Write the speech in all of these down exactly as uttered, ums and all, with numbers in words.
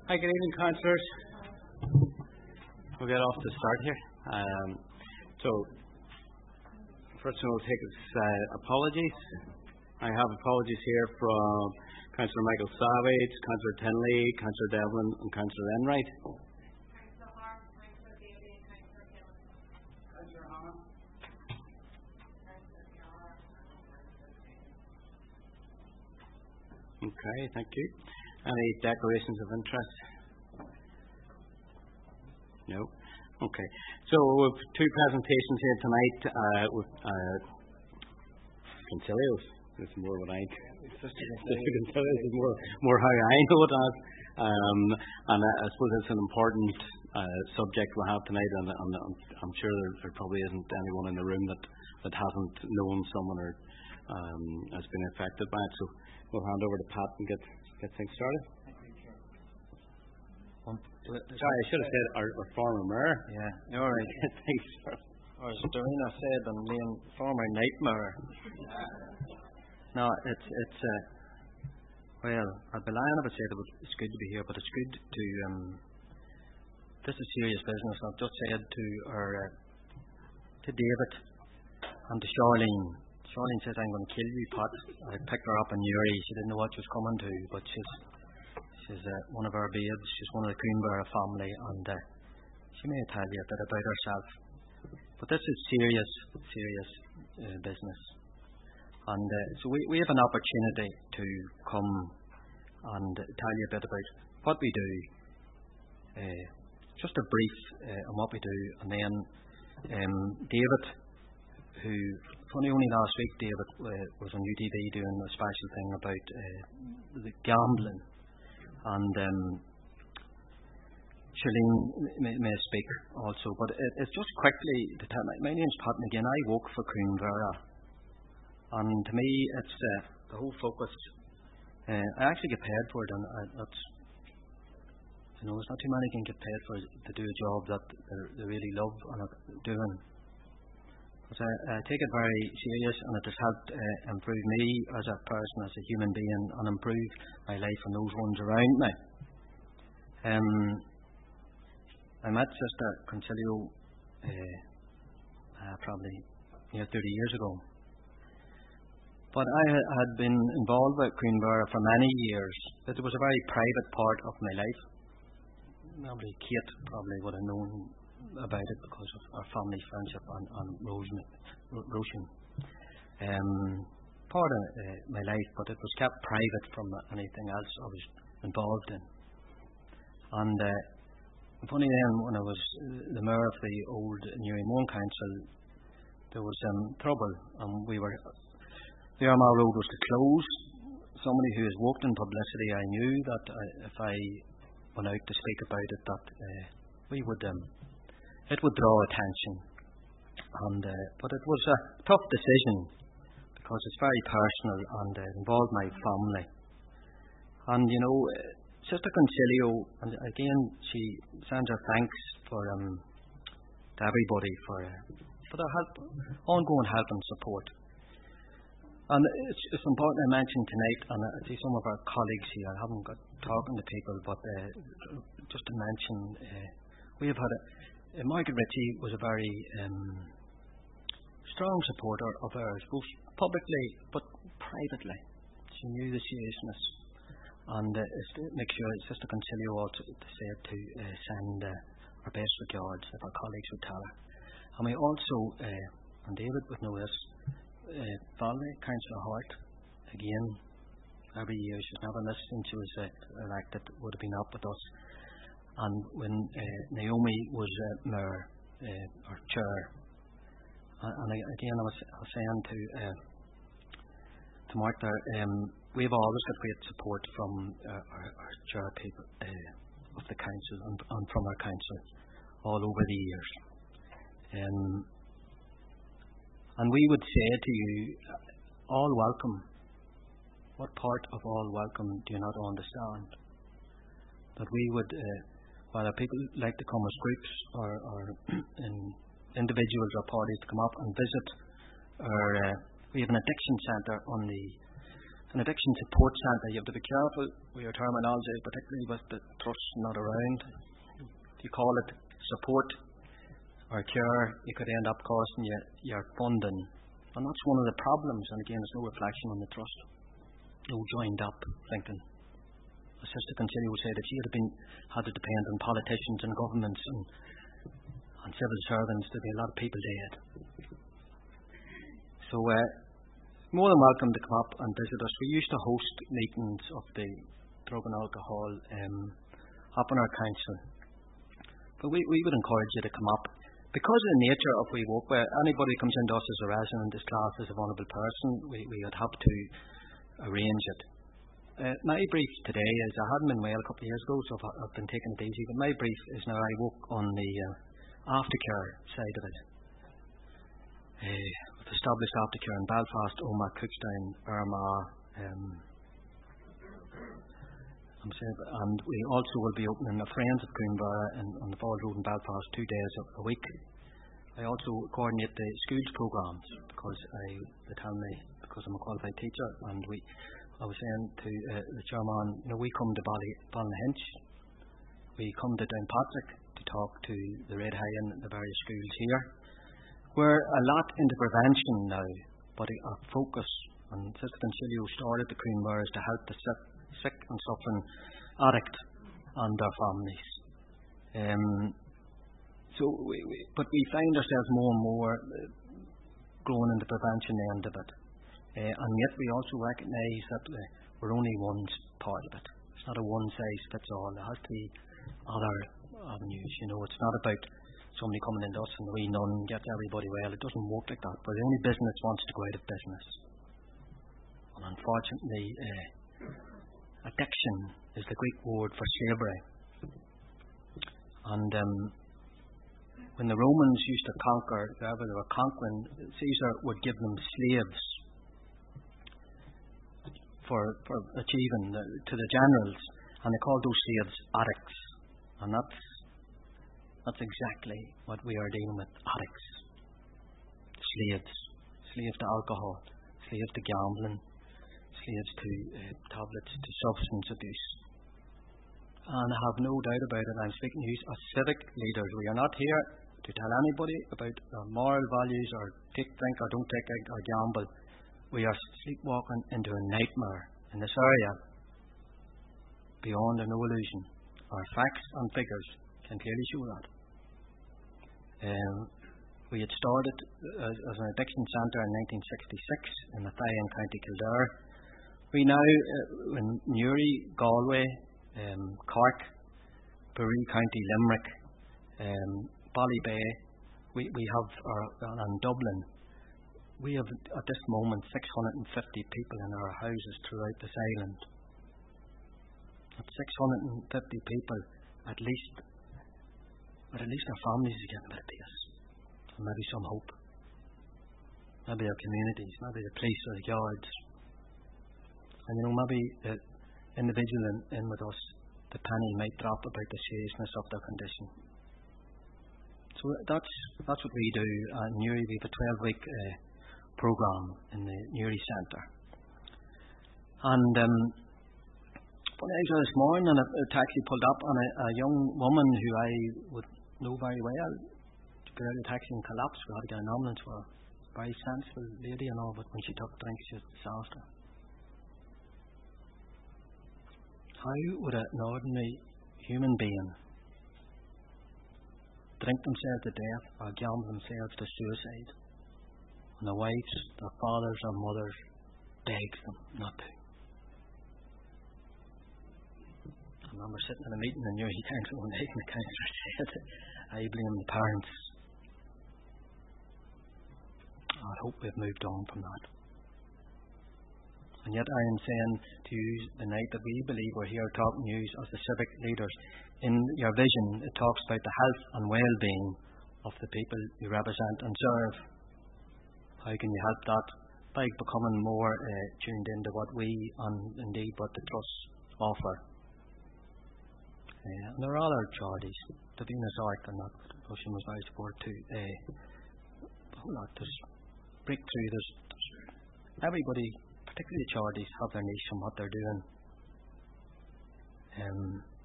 Hi, good evening, councillors. We'll get off to start here. Um, so, first of all, we'll take his uh, apologies. I have apologies here from Councillor Michael Savage, Councillor Tinley, Councillor Devlin, and Councillor Enright. Councillor Hart, Councillor Daly, and Councillor Hill. Councillor Hannah. Okay, thank you. Any declarations of interest? No. Okay. So we have two presentations here tonight. Uh, with uh, Concilios. It's more what I. Sister Concilios is more more how I know it as. Um, and I, I suppose it's an important uh, subject we have tonight, and, and, and I'm sure there, there probably isn't anyone in the room that, that hasn't known someone or um, has been affected by it. So we'll hand over to Pat and get get things started. Thank you, Chair. Um, Sorry, I should have said our, our former mayor. Yeah, you're right. Thanks, sir. Or as Dorina said, I'm being former nightmare. No, it's it's uh, well, I'd be lying if I said it was, it's good to be here, but it's good to um. This is serious business. I've just said to our uh, to David and to Charlene. Charlene says, I'm going to kill you, Pat. I picked her up in Newry. She didn't know what she was coming to, but she's she's uh, one of our babes. She's one of the Coonborough family, and uh, she may tell you a bit about herself. But this is serious, serious uh, business. And uh, so we, we have an opportunity to come and tell you a bit about what we do. Uh, just a brief uh, on what we do, and then um, David, who funny only last week David uh, was on U T V doing a special thing about uh, the gambling, and um, Charlene may, may speak also. But it, it's just quickly to tell my, my name's Pat McGinn. I work for Coonborough, and to me it's uh, the whole focus. Uh, I actually get paid for it, and I, that's you know, there's not too many can get paid for to do a job that they really love and are doing. But I, I take it very serious, and it has helped uh, improve me as a person, as a human being, and improve my life and those ones around me. Um, I met Sister Concilio uh, uh, probably near thirty years ago. But I had been involved with Coonborough for many years. It was a very private part of my life. Probably Kate probably would have known about it because of our family friendship and, and Rosen, Roshan. Um, part of uh, my life, but it was kept private from anything else I was involved in. And uh, funny then, when I was the mayor of the old Newry Mourne Council, there was um, trouble, and we were the Armagh Road was to close. Somebody who has worked in publicity, I knew that I, if I went out to speak about it, that uh, we would. Um, It would draw attention, and uh, but it was a tough decision because it's very personal and uh, involved my family. And you know, uh, Sister Concilio, and again, she sends her thanks for um, to everybody for uh, for their help, ongoing help and support. And it's, it's important I mention tonight, and I see some of our colleagues here. I haven't got talking to people, but uh, just to mention, uh, we have had a. Uh, Margaret Ritchie was a very um, strong supporter of ours, both publicly but privately. She knew the seriousness, and uh, make sure Sister Concilio also said to uh, send uh, our best regards if our colleagues would tell her. And we also, uh, and David would know this, uh, Valerie, Councillor Hart, again, every year she's never missed since she was uh, elected, would have been up with us. And when uh, Naomi was uh, mayor, uh, or chair, and, and again I was, I was saying to uh, to Mark there, um, we've always got great support from uh, our, our chair people uh, of the council and, and from our council all over the years. Um, and we would say to you, all welcome. What part of all welcome do you not understand? That we would. Uh, Whether people like to come as groups or, or in individuals or parties to come up and visit, or uh, we have an addiction centre on the an addiction support centre. You have to be careful with your terminology, particularly with the trust not around. You call it support or cure, it could end up costing you your funding. And that's one of the problems, and again, there's no reflection on the trust. No joined up thinking. As Sister Concilio would say, that she had been had to depend on politicians and governments and, and civil servants, there'd be a lot of people dead. So, uh, more than welcome to come up and visit us. We used to host meetings of the drug and alcohol um, up in our council. But we, we would encourage you to come up. Because of the nature of we work where anybody comes into us as a resident is classed as a vulnerable person, we, we would have to arrange it. Uh, my brief today is, I hadn't been well a couple of years ago, so I've, I've been taking it easy, but my brief is now I work on the uh, aftercare side of it. Uh, we've established aftercare in Belfast, Omagh, Cookstown, Armagh, um, I'm saying, and we also will be opening a Friends of Coomberra on the Falls Road in Belfast two days a, a week. I also coordinate the schools programs because I, they tell me, because I'm a qualified teacher, and we, I was saying to uh, the chairman, you know, we come to Bally, Ballynahinch, we come to Downpatrick to talk to the Red High and the various schools here. We're a lot into prevention now, but our focus, and Sister Concilio started the Coomberra, is to help the sick, sick and suffering addict and their families. Um, so, we, we, but we find ourselves more and more uh, growing in the prevention end of it. Uh, and yet we also recognise that uh, we're only one part of it. It's not a one-size-fits-all. There has to be other avenues. You know, it's not about somebody coming into us and we nun gets everybody well. It doesn't work like that. But the only business wants to go out of business. And unfortunately, uh, addiction is the Greek word for slavery. And um, when the Romans used to conquer, whoever they were conquering, Caesar would give them slaves for, for achieving the, to the generals, and they called those slaves addicts. And that's that's exactly what we are dealing with, addicts. Slaves. Slaves to alcohol, slaves to gambling, slaves to uh, tablets, to substance abuse. And I have no doubt about it, I'm speaking to you as civic leaders. We are not here to tell anybody about our moral values or take drink or don't take or gamble. We are sleepwalking into a nightmare in this area beyond a no illusion. Our facts and figures can clearly show that. Um, we had started as, as an addiction centre in nineteen sixty-six in Athy in County Kildare. We now, uh, in Newry, Galway, um, Cork, Bury County, Limerick, um, Ballybay, we, we have, our, and Dublin, we have at this moment six hundred fifty people in our houses throughout this island. At six hundred fifty people, at least, but at least our families are getting a bit of peace, and maybe some hope. Maybe our communities, maybe the police or the guards. And you know, maybe the individual in, in with us, the penny might drop about the seriousness of their condition. So that's that's what we do. Uh, Newry, we have a twelve-week uh, program in the Newry Centre. And um, when I was there this morning, and a, a taxi pulled up, and a, a young woman who I would know very well, she got out of the taxi and collapsed. We had to get an ambulance for her. Very sensible lady and all, but when she took drinks, she was a disaster. How would an ordinary human being drink themselves to death or gamble themselves to suicide, and their wives, their fathers, their mothers beg them not to? I remember sitting in a meeting in Newry Council one day, and the councillor said, I blame the parents. I hope we've moved on from that. And yet I am saying to you tonight that we believe we're here talking to you as the civic leaders. In your vision, it talks about the health and well-being of the people you represent and serve. How can you help that? By becoming more uh, tuned into what we, and indeed what the trusts offer. Uh, and there are other charities, the Venus Ark and that, Russian was very supportive too. Uh, a whole lot. There's Breakthrough, there's, there's everybody particularly the charities, have their niche in what they're doing. Um,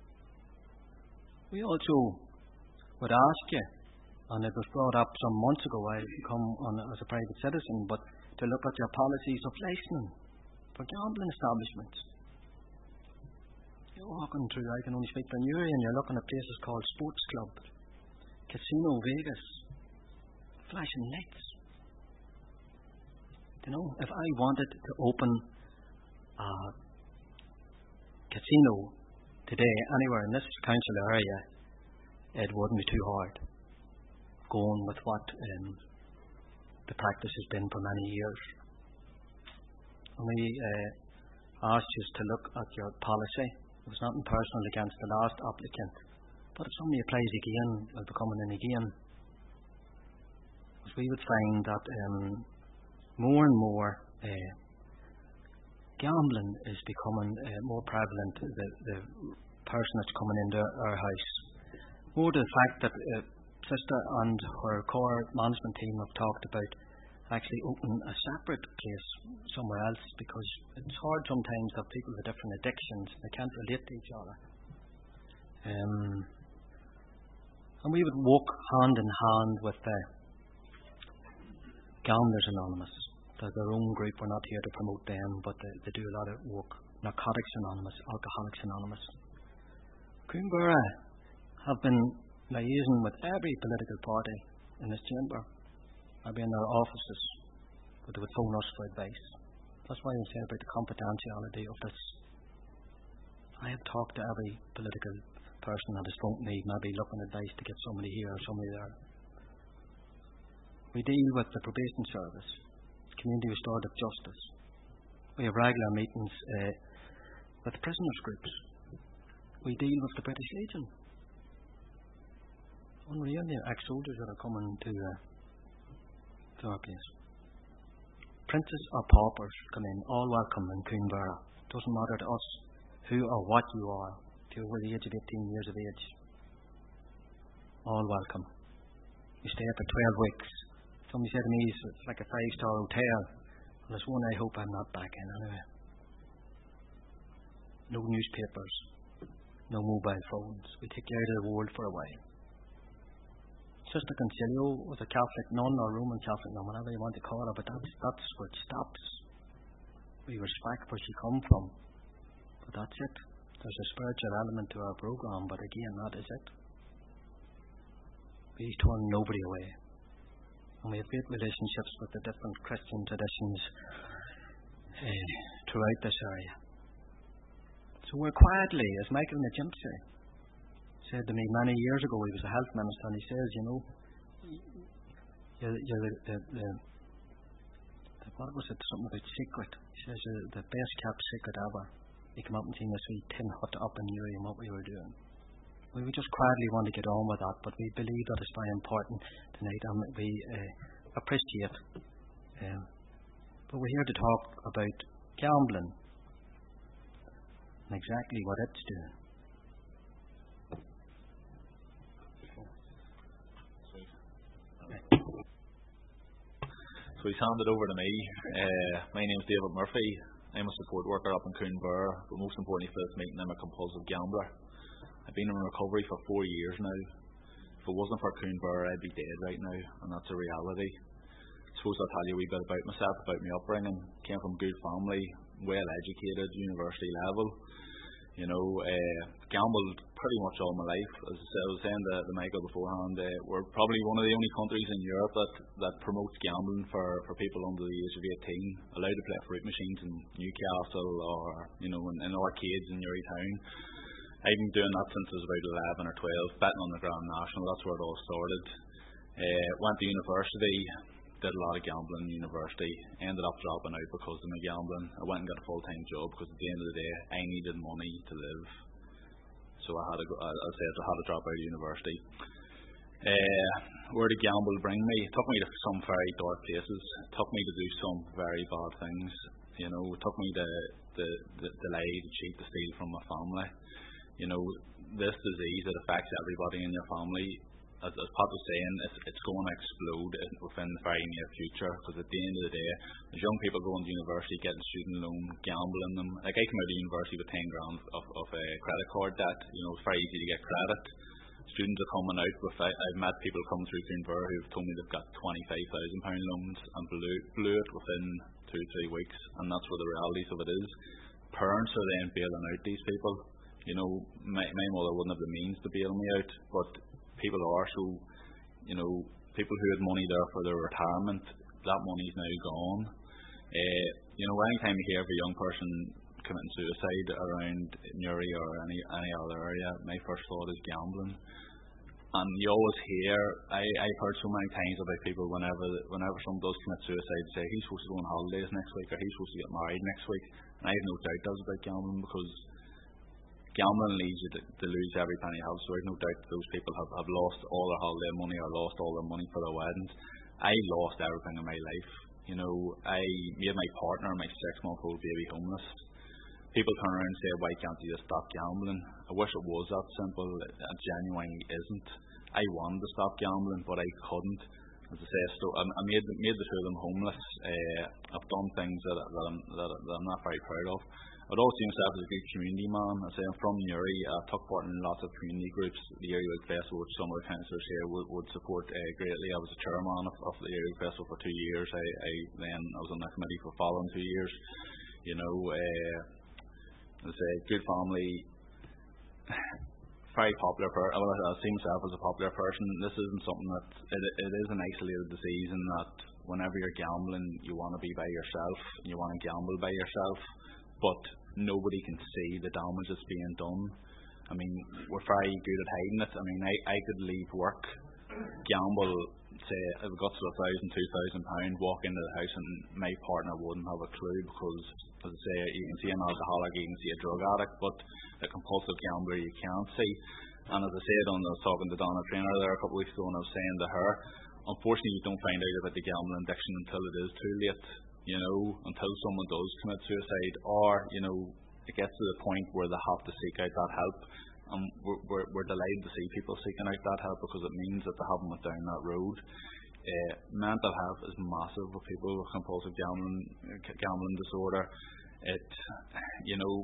we also would ask you, and it was brought up some months ago, I come on as a private citizen, but to look at your policies of licensing for gambling establishments. You're walking through, I can only speak for Newry, and you're looking at places called Sports Club, Casino Vegas, flashing lights. You know, if I wanted to open a casino today anywhere in this council area, it wouldn't be too hard, going with what um, the practice has been for many years. And we uh, asked you to look at your policy. It was nothing personal against the last applicant, but if somebody applies again, will be coming in again. Because we would find that um, more and more uh, gambling is becoming uh, more prevalent. The, the person that's coming into our house, more to the fact that uh, Sister and her core management team have talked about actually opening a separate place somewhere else, because it's hard sometimes to have people with different addictions. They can't relate to each other. Um, and we would walk hand in hand with the Gamblers Anonymous. They're their own group. We're not here to promote them, but they, they do a lot of work. Narcotics Anonymous, Alcoholics Anonymous. Coomberra have been liaising with every political party in this chamber. I've been in their offices, but they would phone us for advice. That's why I say about the confidentiality of this. I have talked to every political person that has phoned me, maybe looking at advice to get somebody here or somebody there. We deal with the probation service, community restorative justice. We have regular meetings uh, with prisoners groups. We deal with the British Legion. Unreal, the ex-soldiers that are coming to, uh, to our place. Princes or paupers come in, all welcome in Coomberra. Doesn't matter to us who or what you are, if you're over the age of eighteen years of age. All welcome. You stay for twelve weeks. Somebody said to me, it's like a five-star hotel. Well, there's one I hope I'm not back in anyway. No newspapers, no mobile phones. We take you out of the world for a while. Sister Concilio was a Catholic nun or Roman Catholic nun, whatever you want to call her, but that's, that's where it stops. We respect where she come from, but that's it. There's a spiritual element to our program, but again, that is it. We turn nobody away. And we have great relationships with the different Christian traditions uh, throughout this area. So we're quietly, as Michael Najimse said to me many years ago, he was a health minister, and he says, you know, you're, you're the, the, the, the, what was it, something about secret. He says, you're the best kept secret ever. He came up and seen this wee tin hut up in Newry and what we were doing. We would just quietly want to get on with that, but we believe that it's very important tonight, and we uh, appreciate. Um, but we're here to talk about gambling and exactly what it's doing. So he's handed over to me. Uh, my name's David Murphy. I'm a support worker up in Coomberra, but most importantly for this meeting, I'm a compulsive gambler. I've been in recovery for four years now. If it wasn't for Coomberra, I'd be dead right now, and that's a reality. I suppose I'll tell you a wee bit about myself, about my upbringing. Came from a good family, well educated, university level. You know, uh, gambled pretty much all my life. As I said, I was saying to, to Michael beforehand, uh, we're probably one of the only countries in Europe that, that promotes gambling for, for people under the age of eighteen, allowed to play fruit machines in Newcastle or, you know, in, in arcades in Newry Town. I've been doing that since I was about eleven or twelve, betting on the Grand National. That's where it all started. Uh, went to university, did a lot of gambling in university, ended up dropping out because of my gambling. I went and got a full-time job because at the end of the day, I needed money to live. So I had to go, as I said, I had to drop out of university. Uh, where did gamble bring me? It took me to some very dark places. It took me to do some very bad things. You know, it took me to, to, to, to lie, to cheat, to steal from my family. You know, this disease, it affects everybody in your family, as, as Pat was saying, it's, it's going to explode within the very near future, because at the end of the day, there's young people going to university, getting student loan, gambling them. Like, I came out of university with ten grand of, of a credit card debt. You know, it's very easy to get credit. Students are coming out with, I, I've met people coming through Greenver who've told me they've got twenty-five thousand pound loans and blew, blew it within two, three weeks, and that's where the realities of it is. Parents are then bailing out these people. You know, my, my mother wouldn't have the means to bail me out, but people are. So, you know, people who had money there for their retirement, that money's now gone. Uh, you know, anytime you hear of a young person committing suicide around Newry or any any other area, my first thought is gambling. And you always hear, I, I've heard so many times about people whenever whenever someone does commit suicide, say he's supposed to go on holidays next week, or he's supposed to get married next week. And I have no doubt that's about gambling, because gambling leads you to, to lose every penny you have. So I have no doubt those people have, have lost all their holiday money, or lost all their money for their weddings. I lost everything in my life. You know, I made my partner, my six-month-old baby, homeless. People turn around and say, why can't you just stop gambling? I wish it was that simple. It, it genuinely isn't. I wanted to stop gambling, but I couldn't. As I say, so I, I made, made the two of them homeless. Uh, I've done things that, that, I'm, that, that I'm not very proud of. I'd also see myself as a good community man. I say I'm from Newry. I took part in lots of community groups. The Area Week Festival, which some of the councillors here would, would support uh, greatly. I was a chairman of, of the Area Week Festival for two years. I, I then I was on the committee for the following two years. You know, uh, as I say, good family, very popular person. Well, I see myself as a popular person. This isn't something that it, it is an isolated disease, in that whenever you're gambling, you want to be by yourself. You want to gamble by yourself, but nobody can see the damage that's being done. I mean, we're very good at hiding it. I mean, I, I could leave work, gamble, say, if I got to a thousand, two thousand pound, walk into the house, and my partner wouldn't have a clue, because, as I say, you can see an alcoholic, you can see a drug addict, but a compulsive gambler you can't see. And as I said, on, I was talking to Donna Trainer there a couple of weeks ago, and I was saying to her, unfortunately, you don't find out about the gambling addiction until it is too late. You know, until someone does commit suicide, or, you know, it gets to the point where they have to seek out that help. And we're, we're, we're delighted to see people seeking out that help, because it means that they haven't went down that road. Uh, mental health is massive with people with compulsive gambling, gambling disorder. It, you know,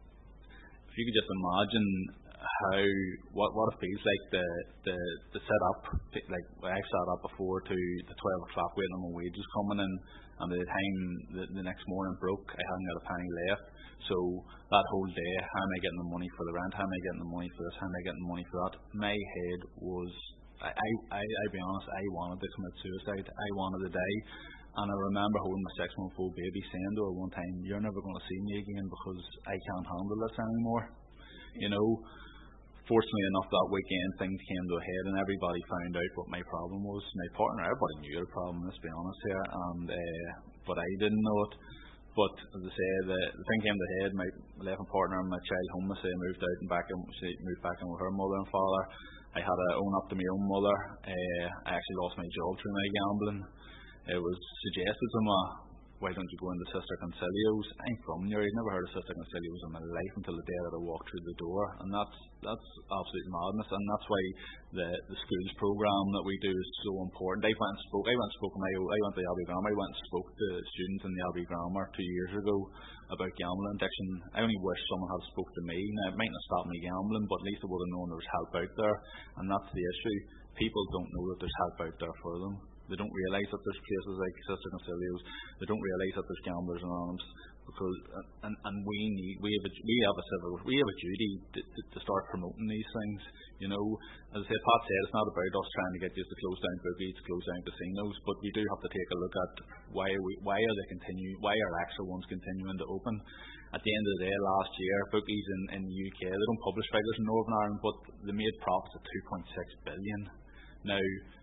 if you could just imagine how, what, what it feels like to, to, to sit up, like I've sat up before to the twelve o'clock waiting on my wages coming in, and by the time the, the next morning broke, I hadn't got a penny left. So that whole day, how am I getting the money for the rent? How am I getting the money for this? How am I getting the money for that? My head was, I, I, I, I'll be honest, I wanted to commit suicide. I wanted to die. And I remember holding my six-month-old baby, saying to her one time, you're never going to see me again, because I can't handle this anymore. You know, fortunately enough, that weekend things came to a head, and everybody found out what my problem was. My partner, everybody knew the problem, let's be honest here, and uh, but I didn't know it. But as I say, the, the thing came to a head. My left my partner and my child homeless. I moved out and back in. She moved back in with her mother and father. I had to own up to my own mother. Uh, I actually lost my job through my gambling. It was suggested to me, why don't you go into Sister Concilio's? I'm from Newry. I'd never heard of Sister Concilio's in my life until the day that I walked through the door. And that's that's absolute madness. And that's why the the schools program that we do is so important. I went and spoke. I went and spoke to my I went to Albi Grammar. I went and spoke to students in the Albi Grammar two years ago about gambling addiction. I only wish someone had spoke to me. Now, it might not stop me gambling, but at least I would have known there was help out there. And that's the issue. People don't know that there's help out there for them. They don't realise that there's places like Sister Concilio's. They don't realise that there's Gamblers Anonymous, because and and we need we have a, we have a civil we have a duty to, to, to start promoting these things. You know, as I said, Pat said, it's not about us trying to get just to close down bookies, close down casinos, but we do have to take a look at why are we why are they continue why are extra ones continuing to open. At the end of the day, last year, bookies in, in the U K, they don't publish figures in Northern Ireland, but they made profits of two point six billion. Now,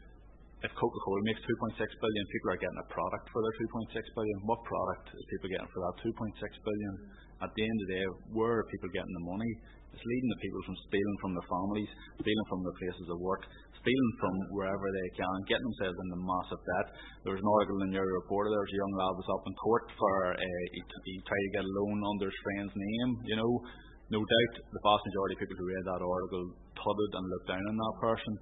if Coca-Cola makes two point six billion, people are getting a product for their two point six billion. What product is people getting for that two point six billion? At the end of the day, where are people getting the money? It's leading the people from stealing from their families, stealing from their places of work, stealing from wherever they can, getting themselves into massive debt. There was an article in your reporter, there was a young lad was up in court for, uh, he, he tried to get a loan under his friend's name, you know. No doubt the vast majority of people who read that article thudded and looked down on that person.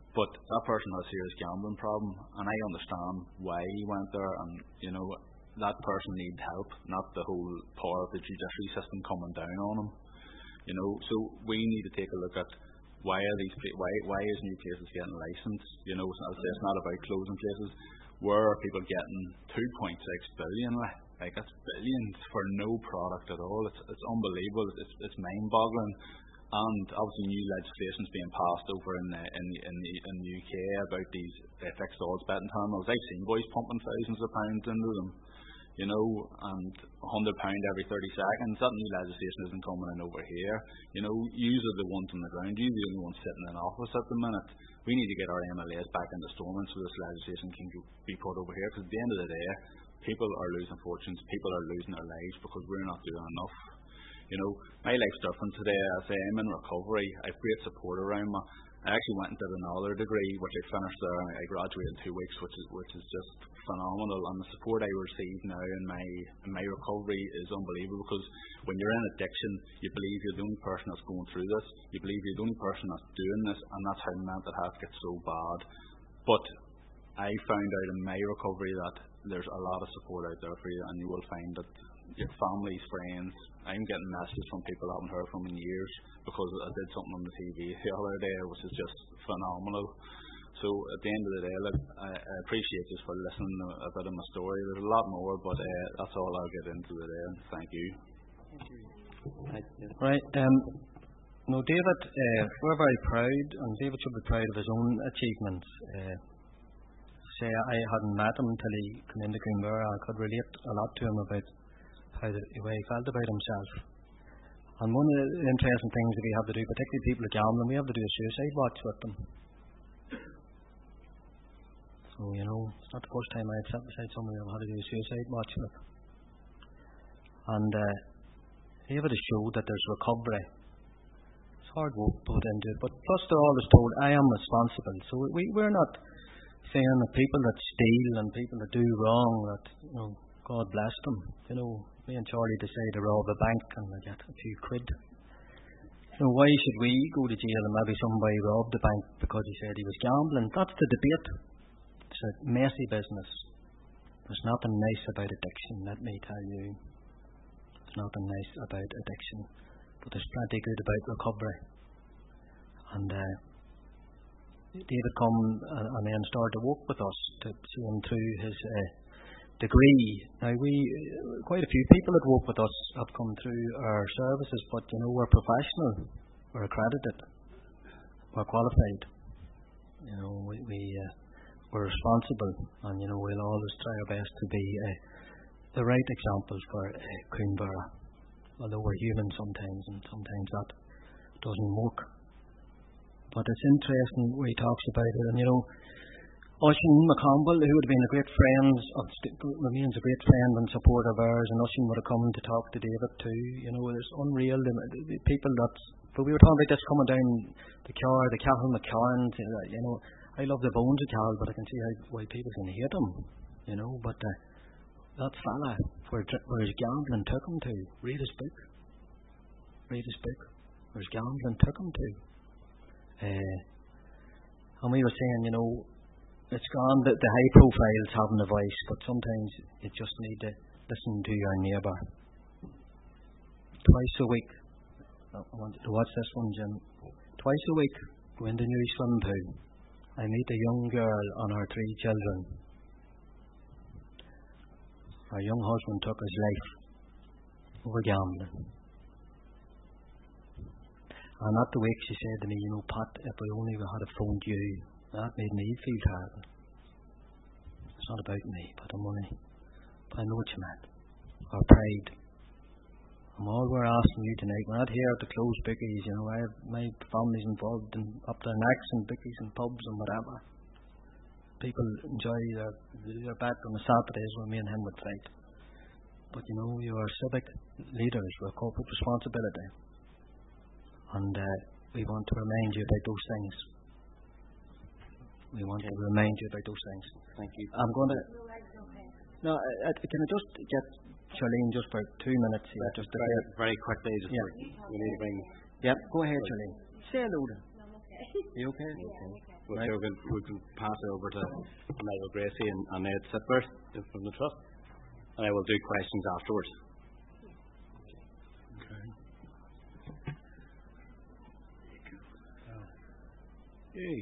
But that person has a serious gambling problem, and I understand why he went there, and, you know, that person needs help, not the whole power of the judiciary system coming down on him. You know, so we need to take a look at why are these why why is new places getting licensed? You know, it's not, it's not about closing places. Where are people getting two point six billion? Like, that's billions for no product at all. It's it's unbelievable. It's it's mind boggling. And obviously new legislation is being passed over in the, in the, in the, in the U K about these uh, fixed odds betting terminals. I've seen boys pumping thousands of pounds into them. You know, and a hundred pound every thirty seconds. That new legislation isn't coming in over here. You know, you are the ones on the ground. You're the only ones sitting in office at the minute. We need to get our M L As back into Stormont so this legislation can be put over here. Because at the end of the day, people are losing fortunes. People are losing their lives because we're not doing enough. You know, my life's different today. I say I'm in recovery. I have great support around me. I actually went and did another degree, which I finished there. I graduated in two weeks, which is which is just phenomenal. And the support I receive now in my in my recovery is unbelievable. Because when you're in addiction, you believe you're the only person that's going through this. You believe you're the only person that's doing this, and that's how mental health gets so bad. But I found out in my recovery that there's a lot of support out there for you, and you will find that your families, friends. I'm getting messages from people I haven't heard from in years because I did something on the T V the other day, which is just phenomenal. So at the end of the day, look, I, I appreciate you for listening a, a bit of my story. There's a lot more, but uh, that's all I'll get into today. Thank you. Thank you. Right. Um, no, David, uh, we're very proud, and David should be proud of his own achievements. Uh, say I hadn't met him until he came into Greenborough. I could relate a lot to him about how the way he felt about himself. And one of the interesting things that we have to do, particularly people who gamble, we have to do a suicide watch with them. So, you know, it's not the first time I had sat beside somebody I've had to do a suicide watch with. And uh, David has showed that there's recovery. It's hard work put into it, but plus they're always told, I am responsible. So we, we're not saying that people that steal and people that do wrong, that, you know, God bless them. You know, me and Charlie decide to rob a bank and we get a few quid. You know, why should we go to jail and maybe somebody robbed the bank because he said he was gambling? That's the debate. It's a messy business. There's nothing nice about addiction, let me tell you. There's nothing nice about addiction. But there's plenty good about recovery. And uh, David come and, and then started to work with us to see him through his uh, degree. Now we, quite a few people that work with us have come through our services, but you know, we're professional, we're accredited, we're qualified. You know, we, we uh, we're responsible, and you know, we'll always try our best to be uh, the right example for uh, Queenborough. Although we're human sometimes, and sometimes that doesn't work. But it's interesting where he talks about it, and you know, Oisin McConville, who would have been a great friend, of, remains a great friend and supporter of ours, and Oisin would have come to talk to David too. You know, it's unreal. The, the people that, but we were talking about this coming down the car, the Calvin McCarran. You know, I love the bones of Cal, but I can see how why people can hate him. You know, but uh, that fella, where where his gambling took him to, read his book. Read his book. Where his gambling took him to. Uh, and we were saying, you know, it's gone that the high profiles having a voice, but sometimes you just need to listen to your neighbour. Twice a week, I want you to watch this one, Jim. Twice a week, go into new swim pool. I meet a young girl and her three children. Her young husband took his life over gambling. And at the wake she said to me, you know, Pat, if we only had phoned you, that made me feel terrible. It's not about me, but the money. But I know what you meant. Our pride. And all we're asking you tonight, we're not here to close bookies, you know, I have my family's involved in up their necks in bookies and pubs and whatever. People enjoy their, their bet on the Saturdays when me and him would fight. But you know, you are civic leaders with corporate responsibility. And uh, we want to remind you about those things. We want okay. to remind you about those things. Thank you. I'm going to... No, uh, can I just get Charlene just for two minutes here? Just very, very quickly. Just yeah. We need to bring... Yep, go ahead, Charlene. Say hello then. No, I'm okay. Are you okay? Yeah, I'm okay. we'll, right. we, can, we can pass it over to Michael Gracie and, and Ed Sitbert from the Trust, and I will do questions afterwards. Okay. Hey,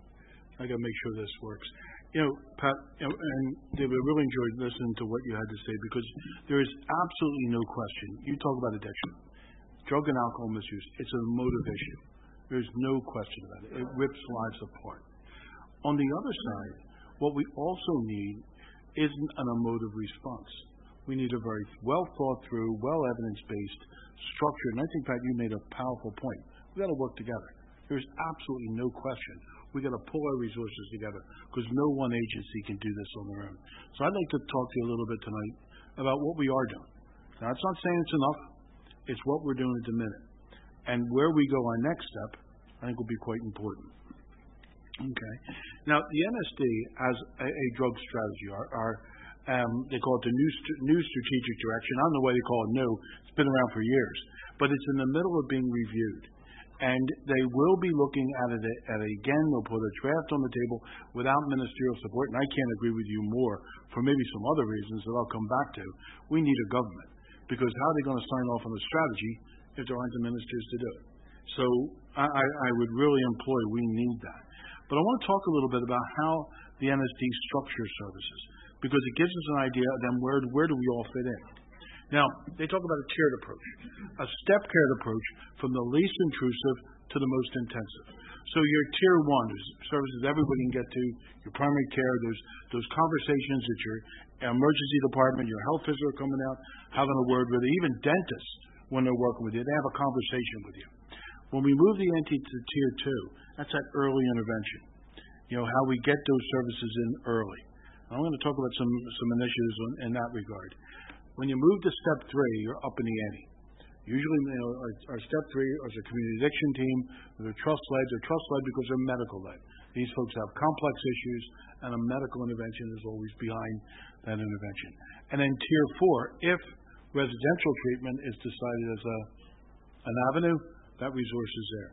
I got to make sure this works. You know, Pat and David, I really enjoyed listening to what you had to say, because there is absolutely no question. You talk about addiction, drug and alcohol misuse. It's a motive issue. There's no question about it. It rips lives apart. On the other side, what we also need isn't an emotive response. We need a very well thought through, well evidence based structure. And I think, Pat, you made a powerful point. We've got to work together. There's absolutely no question. We've got to pull our resources together, because no one agency can do this on their own. So I'd like to talk to you a little bit tonight about what we are doing. Now, it's not saying it's enough. It's what we're doing at the minute. And where we go our next step, I think, will be quite important. Okay. Now, the N S D has a, a drug strategy. Our, our um, they call it the new, st- new strategic direction. I don't know why they call it new. It's been around for years. But it's in the middle of being reviewed. And they will be looking at it, at it again. They'll put a draft on the table without ministerial support. And I can't agree with you more for maybe some other reasons that I'll come back to. We need a government. Because how are they going to sign off on the strategy if there aren't the ministers to do it? So I, I, I would really employ, we need that. But I want to talk a little bit about how the N S D structures services, because it gives us an idea of then where, where do we all fit in. Now, they talk about a tiered approach, a step-cared approach from the least intrusive to the most intensive. So your tier one, there's services everybody can get to, your primary care, there's those conversations at your emergency department, your health visitor coming out, having a word with you, even dentists, when they're working with you, they have a conversation with you. When we move the entity to tier two, that's that early intervention. You know, how we get those services in early. And I'm going to talk about some, some initiatives in, in that regard. When you move to step three, you're up in the ante. Usually, you know, our, our step three is a community addiction team. They're trust-led. They're trust-led because they're medical-led. These folks have complex issues, and a medical intervention is always behind that intervention. And then tier four, if residential treatment is decided as a an avenue, that resource is there.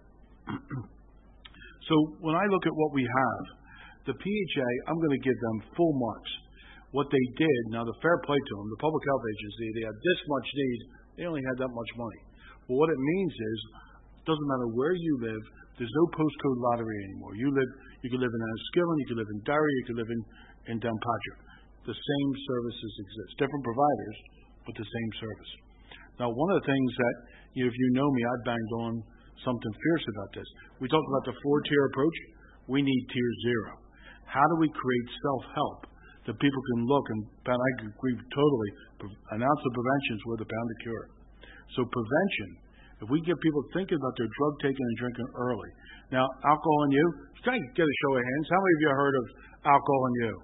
So when I look at what we have, the P H A, I'm going to give them full marks. What they did, now the fair play to them, the public health agency, they had this much need, they only had that much money. Well, what it means is, it doesn't matter where you live, there's no postcode lottery anymore. You live, you can live in Enniskillen, you can live in Derry, you can live in, in Downpatrick. The same services exist. Different providers, but the same service. Now, one of the things that, you know, if you know me, I banged on something fierce about this. We talked about the four-tier approach. We need tier zero. How do we create self-help that people can look, and Pat, I agree totally, an ounce of prevention is worth a pound of cure. So prevention, if we get people thinking about their drug taking and drinking early. Now, alcohol and you, can I get a show of hands? How many of you have heard of alcohol and you?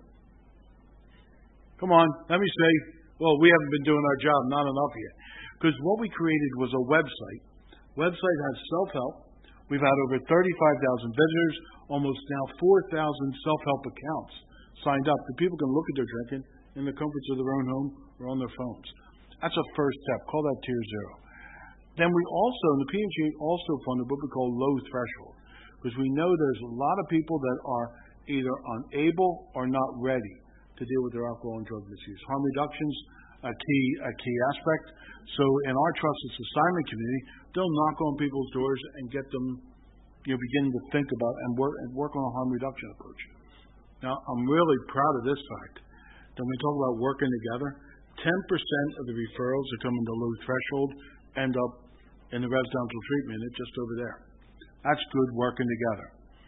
Come on, let me say, well, we haven't been doing our job, not enough yet. Because what we created was a website. Website has self-help. We've had over thirty-five thousand visitors, almost now four thousand self-help accounts signed up. The people can look at their drinking in the comforts of their own home or on their phones. That's a first step. Call that tier zero. Then we also, the P H A also funded what we call low threshold, because we know there's a lot of people that are either unable or not ready to deal with their alcohol and drug misuse. Harm reduction's a key a key aspect. So in our trusted assignment community, they'll knock on people's doors and get them, you know, beginning to think about and work and work on a harm reduction approach. Now, I'm really proud of this fact that when we talk about working together, ten percent of the referrals that come into low threshold end up in the residential treatment unit just over there. That's good working together.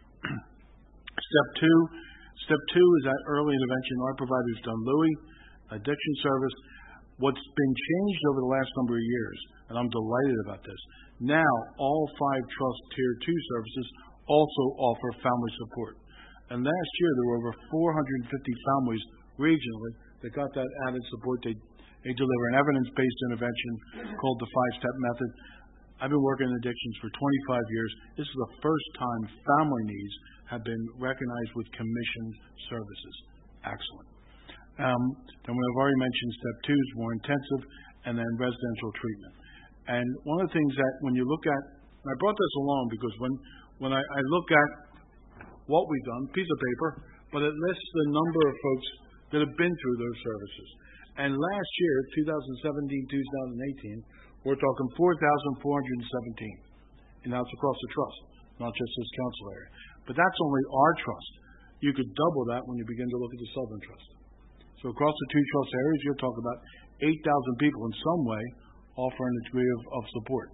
Step two, step two is that early intervention. Our provider's done Louis, addiction service. What's been changed over the last number of years, and I'm delighted about this, now all five Trust Tier two services also offer family support. And last year there were over four hundred fifty families regionally that got that added support. They, they deliver an evidence-based intervention called the five-step method. I've been working in addictions for twenty-five years. This is the first time family needs have been recognized with commissioned services. Excellent. Um, then we've already mentioned step two is more intensive, and then residential treatment. And one of the things that when you look at, and I brought this along because when, when I, I look at what we've done, piece of paper, but it lists the number of folks that have been through those services. And last year, twenty seventeen to twenty eighteen, we're talking four thousand four hundred seventeen. And that's across the trust, not just this council area. But that's only our trust. You could double that when you begin to look at the Southern Trust. So across the two trust areas, you're talking about eight thousand people in some way offering a degree of, of support.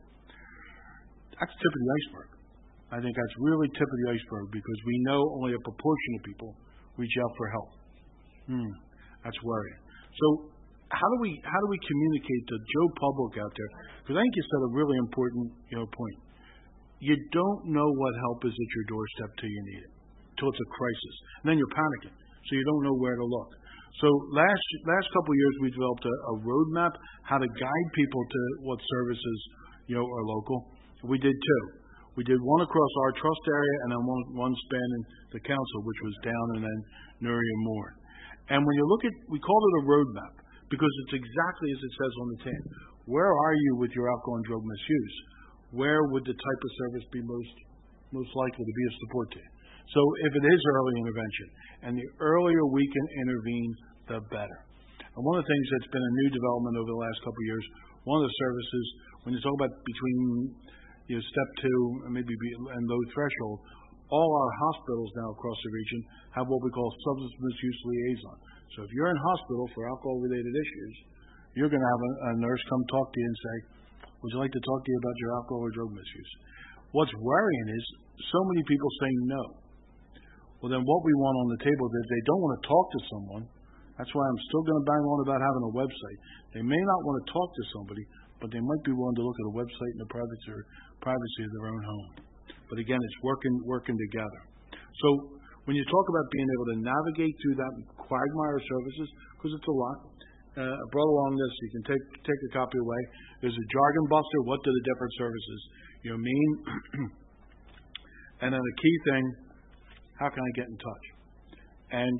That's tip of the iceberg. I think that's really tip of the iceberg because we know only a proportion of people reach out for help. Hmm, that's worrying. So how do we how do we communicate to Joe Public out there? Because I think you said a really important you know point. You don't know what help is at your doorstep till you need it, till it's a crisis, and then you're panicking, so you don't know where to look. So last last couple of years, we developed a, a roadmap how to guide people to what services you know are local. We did two. We did one across our trust area, and then one one spanning the council, which was down and then Nuri and Moore. And when you look at, we called it a roadmap because it's exactly as it says on the tin. Where are you with your alcohol and drug misuse? Where would the type of service be most most likely to be of support to you? So if it is early intervention, and the earlier we can intervene, the better. And one of the things that's been a new development over the last couple of years, one of the services, when you talk about between you know, step two and maybe be, and low threshold, all our hospitals now across the region have what we call substance misuse liaison. So if you're in hospital for alcohol-related issues, you're going to have a, a nurse come talk to you and say, would you like to talk to you about your alcohol or drug misuse? What's worrying is so many people say no. Well, then what we want on the table is if they don't want to talk to someone, that's why I'm still going to bang on about having a website. They may not want to talk to somebody, but they might be willing to look at a website in the privacy or privacy of their own home. But again, it's working working together. So when you talk about being able to navigate through that quagmire of services, because it's a lot, uh, I brought along this. You can take take a copy away. There's a jargon buster. What do the different services you know mean? And then the key thing, how can I get in touch? And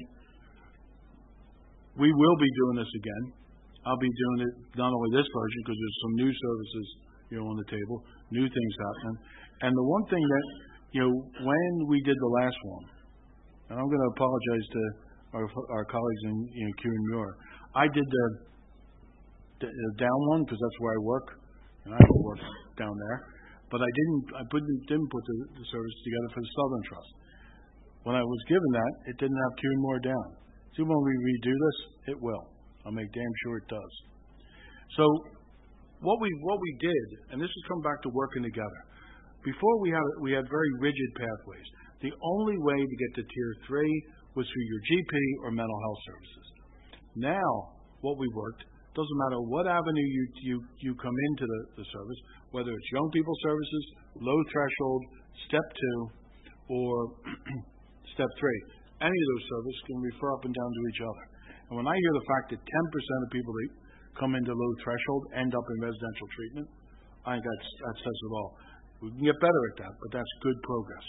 we will be doing this again. I'll be doing it not only this version because there's some new services you know on the table, new things happening. And the one thing that you know when we did the last one, and I'm going to apologize to our our colleagues in you know Kieran Muir. I did the, the, the down one because that's where I work, and I don't work down there. But I didn't I didn't didn't put the, the service together for the Southern Trust. When I was given that, it didn't have Kieran Moore down. So when we redo this, it will. I'll make damn sure it does. So what we what we did, and this has come back to working together. Before we had we had very rigid pathways. The only way to get to tier three was through your G P or mental health services. Now what we worked, doesn't matter what avenue you you, you come into the, the service, whether it's young people services, low threshold, step two, or step three. Any of those services can refer up and down to each other. And when I hear the fact that ten percent of people that come into low threshold end up in residential treatment, I think that's, that says it all. We can get better at that, but that's good progress.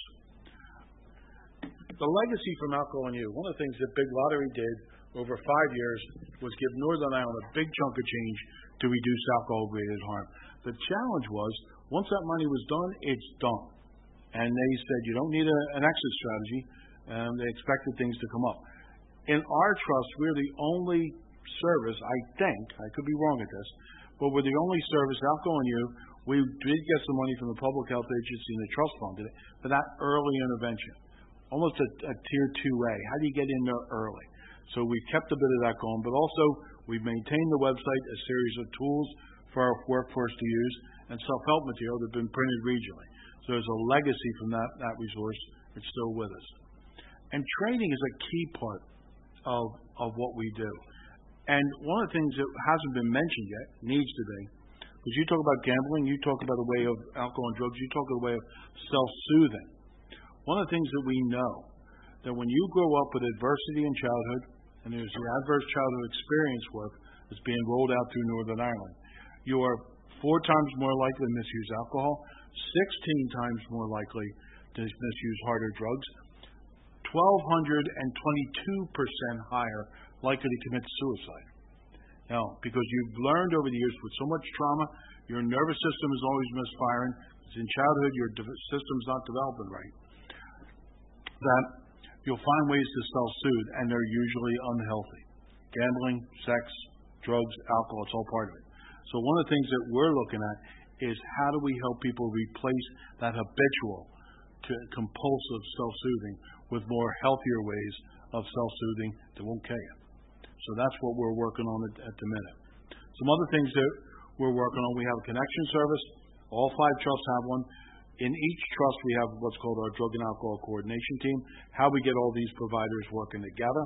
The legacy from Alcohol and You, one of the things that Big Lottery did over five years was give Northern Ireland a big chunk of change to reduce alcohol-related harm. The challenge was, once that money was done, it's done. And they said, you don't need a, an exit strategy. Um, they expected things to come up. In our trust, we're the only service, I think, I could be wrong at this, but we're the only service, Alcohol and You, we did get some money from the Public Health Agency and the trust fund today for that early intervention. Almost a, a tier two A. How do you get in there early? So we've kept a bit of that going, but also we've maintained the website, a series of tools for our workforce to use, and self-help material that have been printed regionally. So there's a legacy from that, that resource that's still with us. And training is a key part of, of what we do. And one of the things that hasn't been mentioned yet, needs to be, because you talk about gambling, you talk about a way of alcohol and drugs, you talk about a way of self-soothing. One of the things that we know, that when you grow up with adversity in childhood, and there's the adverse childhood experience work that's being rolled out through Northern Ireland, you are four times more likely to misuse alcohol, sixteen times more likely to misuse harder drugs, one thousand two hundred twenty-two percent higher likely to commit suicide. Now, because you've learned over the years with so much trauma, your nervous system is always misfiring. Because in childhood, your de- system's not developing right. that you'll find ways to self-soothe, and they're usually unhealthy. Gambling, sex, drugs, alcohol, it's all part of it. So one of the things that we're looking at is how do we help people replace that habitual to compulsive self-soothing with more healthier ways of self-soothing that won't kill you. So that's what we're working on at, at the minute. Some other things that we're working on, we have a connection service. All five trusts have one. In each trust, we have what's called our drug and alcohol coordination team, how we get all these providers working together.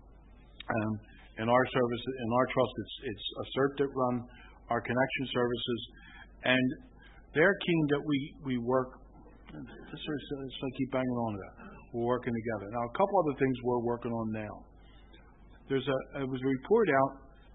Um, in our service, in our trust, it's, it's ASSERT that run our connection services, and they're keen that we, we work. This is, so I keep banging on to that. We're working together. Now, a couple other things we're working on now. There's a, it was a report out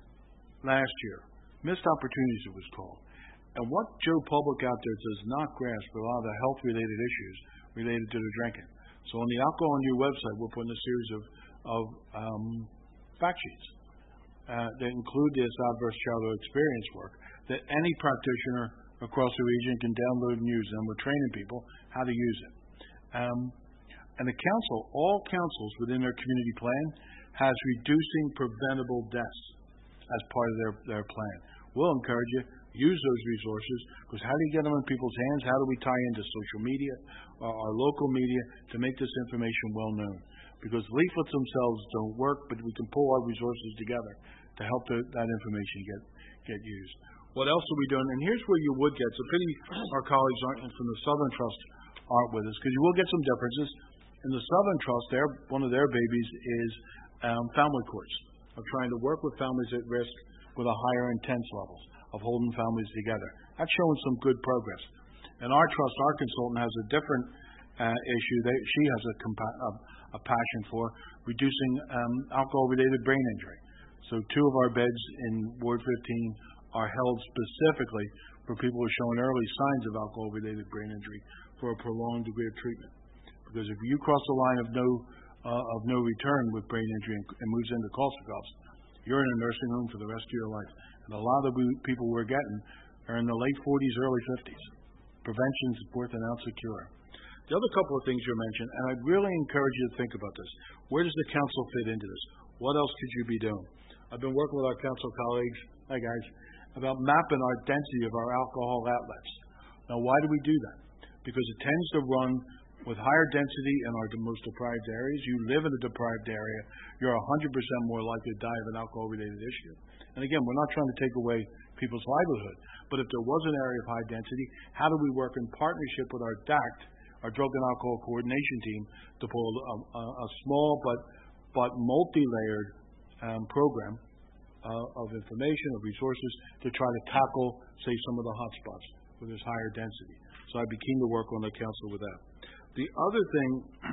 last year, Missed Opportunities it was called. And what Joe Public out there does not grasp are a lot of the health-related issues related to the drinking. So on the Alcohol on You website, we're putting a series of, of um, fact sheets uh, that include this adverse childhood experience work that any practitioner across the region can download and use. And we're training people how to use it. Um, and the council, all councils within their community plan, has reducing preventable deaths as part of their, their plan. We'll encourage you, use those resources, because how do you get them in people's hands? How do we tie into social media, or our local media, to make this information well known? Because leaflets themselves don't work, but we can pull our resources together to help the, that information get, get used. What else are we doing? And here's where you would get, it's a pity our colleagues aren't from the Southern Trust aren't with us, because you will get some differences. In the Southern Trust, their, one of their babies is um, family courts, of trying to work with families at risk with a higher intense levels of holding families together. That's showing some good progress. And our trust, our consultant, has a different uh, issue that she has a, compa- a, a passion for, reducing um, alcohol-related brain injury. So two of our beds in Ward fifteen are held specifically for people who are showing early signs of alcohol-related brain injury for a prolonged degree of treatment. Because if you cross the line of no uh, of no return with brain injury and, and moves into Korsakoff's, you're in a nursing home for the rest of your life. And a lot of the people we're getting are in the late forties, early fifties. Prevention is worth an ounce of cure. The other couple of things you mentioned, and I'd really encourage you to think about this. Where does the council fit into this? What else could you be doing? I've been working with our council colleagues, hi guys, about mapping our density of our alcohol outlets. Now, why do we do that? Because it tends to run with higher density in our most deprived areas. You live in a deprived area, you're one hundred percent more likely to die of an alcohol-related issue. And again, we're not trying to take away people's livelihood, but if there was an area of high density, how do we work in partnership with our D A C T, our Drug and Alcohol Coordination Team, to pull a, a, a small but but multi-layered um, program uh, of information, of resources, to try to tackle, say, some of the hot spots where there's higher density. So I'd be keen to work on the council with that. The other thing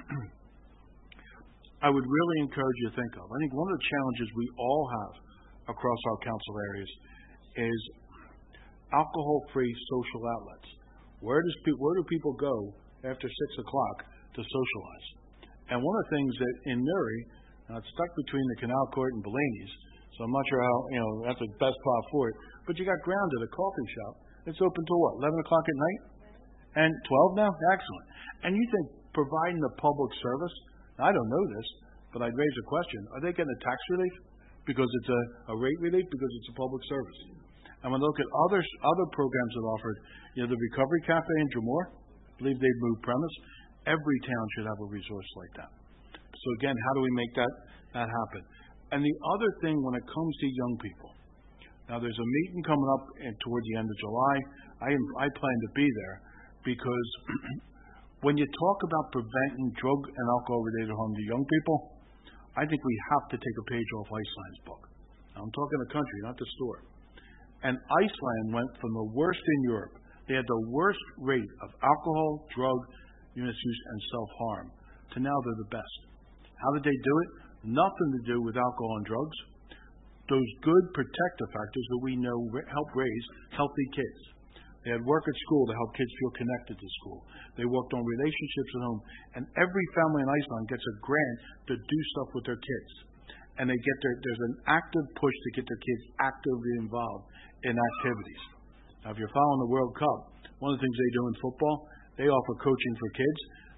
I would really encourage you to think of, I think one of the challenges we all have across our council areas is alcohol-free social outlets. Where does pe- where do people go after six o'clock to socialize? And one of the things that in Newry, now it's stuck between the Canal Court and Bellini's, so I'm not sure how, you know, that's the best spot for it, but you got Grounded, a coffee shop. It's open till what, eleven o'clock at night? And twelve now? Excellent. And you think providing the public service, I don't know this, but I'd raise a question. Are they getting a tax relief because it's a, a rate relief because it's a public service? And when I look at other, other programs that offered, you know, the Recovery Cafe in Drumore, I believe they've moved premise. Every town should have a resource like that. So again, how do we make that, that happen? And the other thing when it comes to young people, now there's a meeting coming up in, toward the end of July. I, am, I plan to be there because when you talk about preventing drug and alcohol-related harm to young people, I think we have to take a page off Iceland's book. Now, I'm talking the country, not the store. And Iceland went from the worst in Europe. They had the worst rate of alcohol, drug, misuse, and self-harm, to now they're the best. How did they do it? Nothing to do with alcohol and drugs. Those good protective factors that we know help raise healthy kids. They had work at school to help kids feel connected to school. They worked on relationships at home. And every family in Iceland gets a grant to do stuff with their kids. And they get their, there's an active push to get their kids actively involved in activities. Now, if you're following the World Cup, one of the things they do in football, they offer coaching for kids.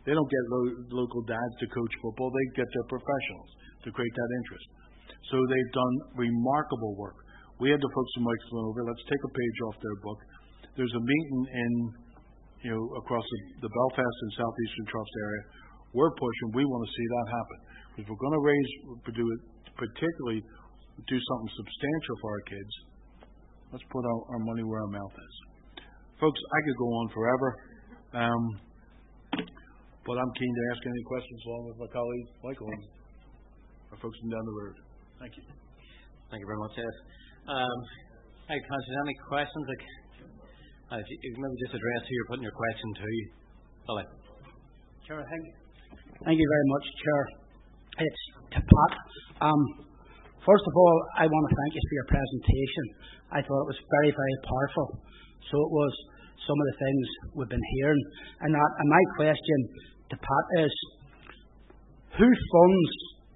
They don't get lo- local dads to coach football. They get their professionals to create that interest. So they've done remarkable work. We had the folks from Mike Sloan over. Let's take a page off their book. There's a meeting in, you know, across the, the Belfast and southeastern Troughs area. We're pushing. We want to see that happen. If we're going to raise, do it, particularly do something substantial for our kids, let's put our, our money where our mouth is. Folks, I could go on forever, um, but I'm keen to ask any questions along with my colleague Michael and our folks from down the road. Thank you. Thank you very much, Ed. Um, hey, Francis, any questions? Like, uh, if you, if you maybe just address who you're putting your question to. Billy. Chair, thank you. Thank you very much, Chair. It's to Pat. Um, first of all, I want to thank you for your presentation. I thought it was very, very powerful. So it was some of the things we've been hearing. And, that, and my question to Pat is, who funds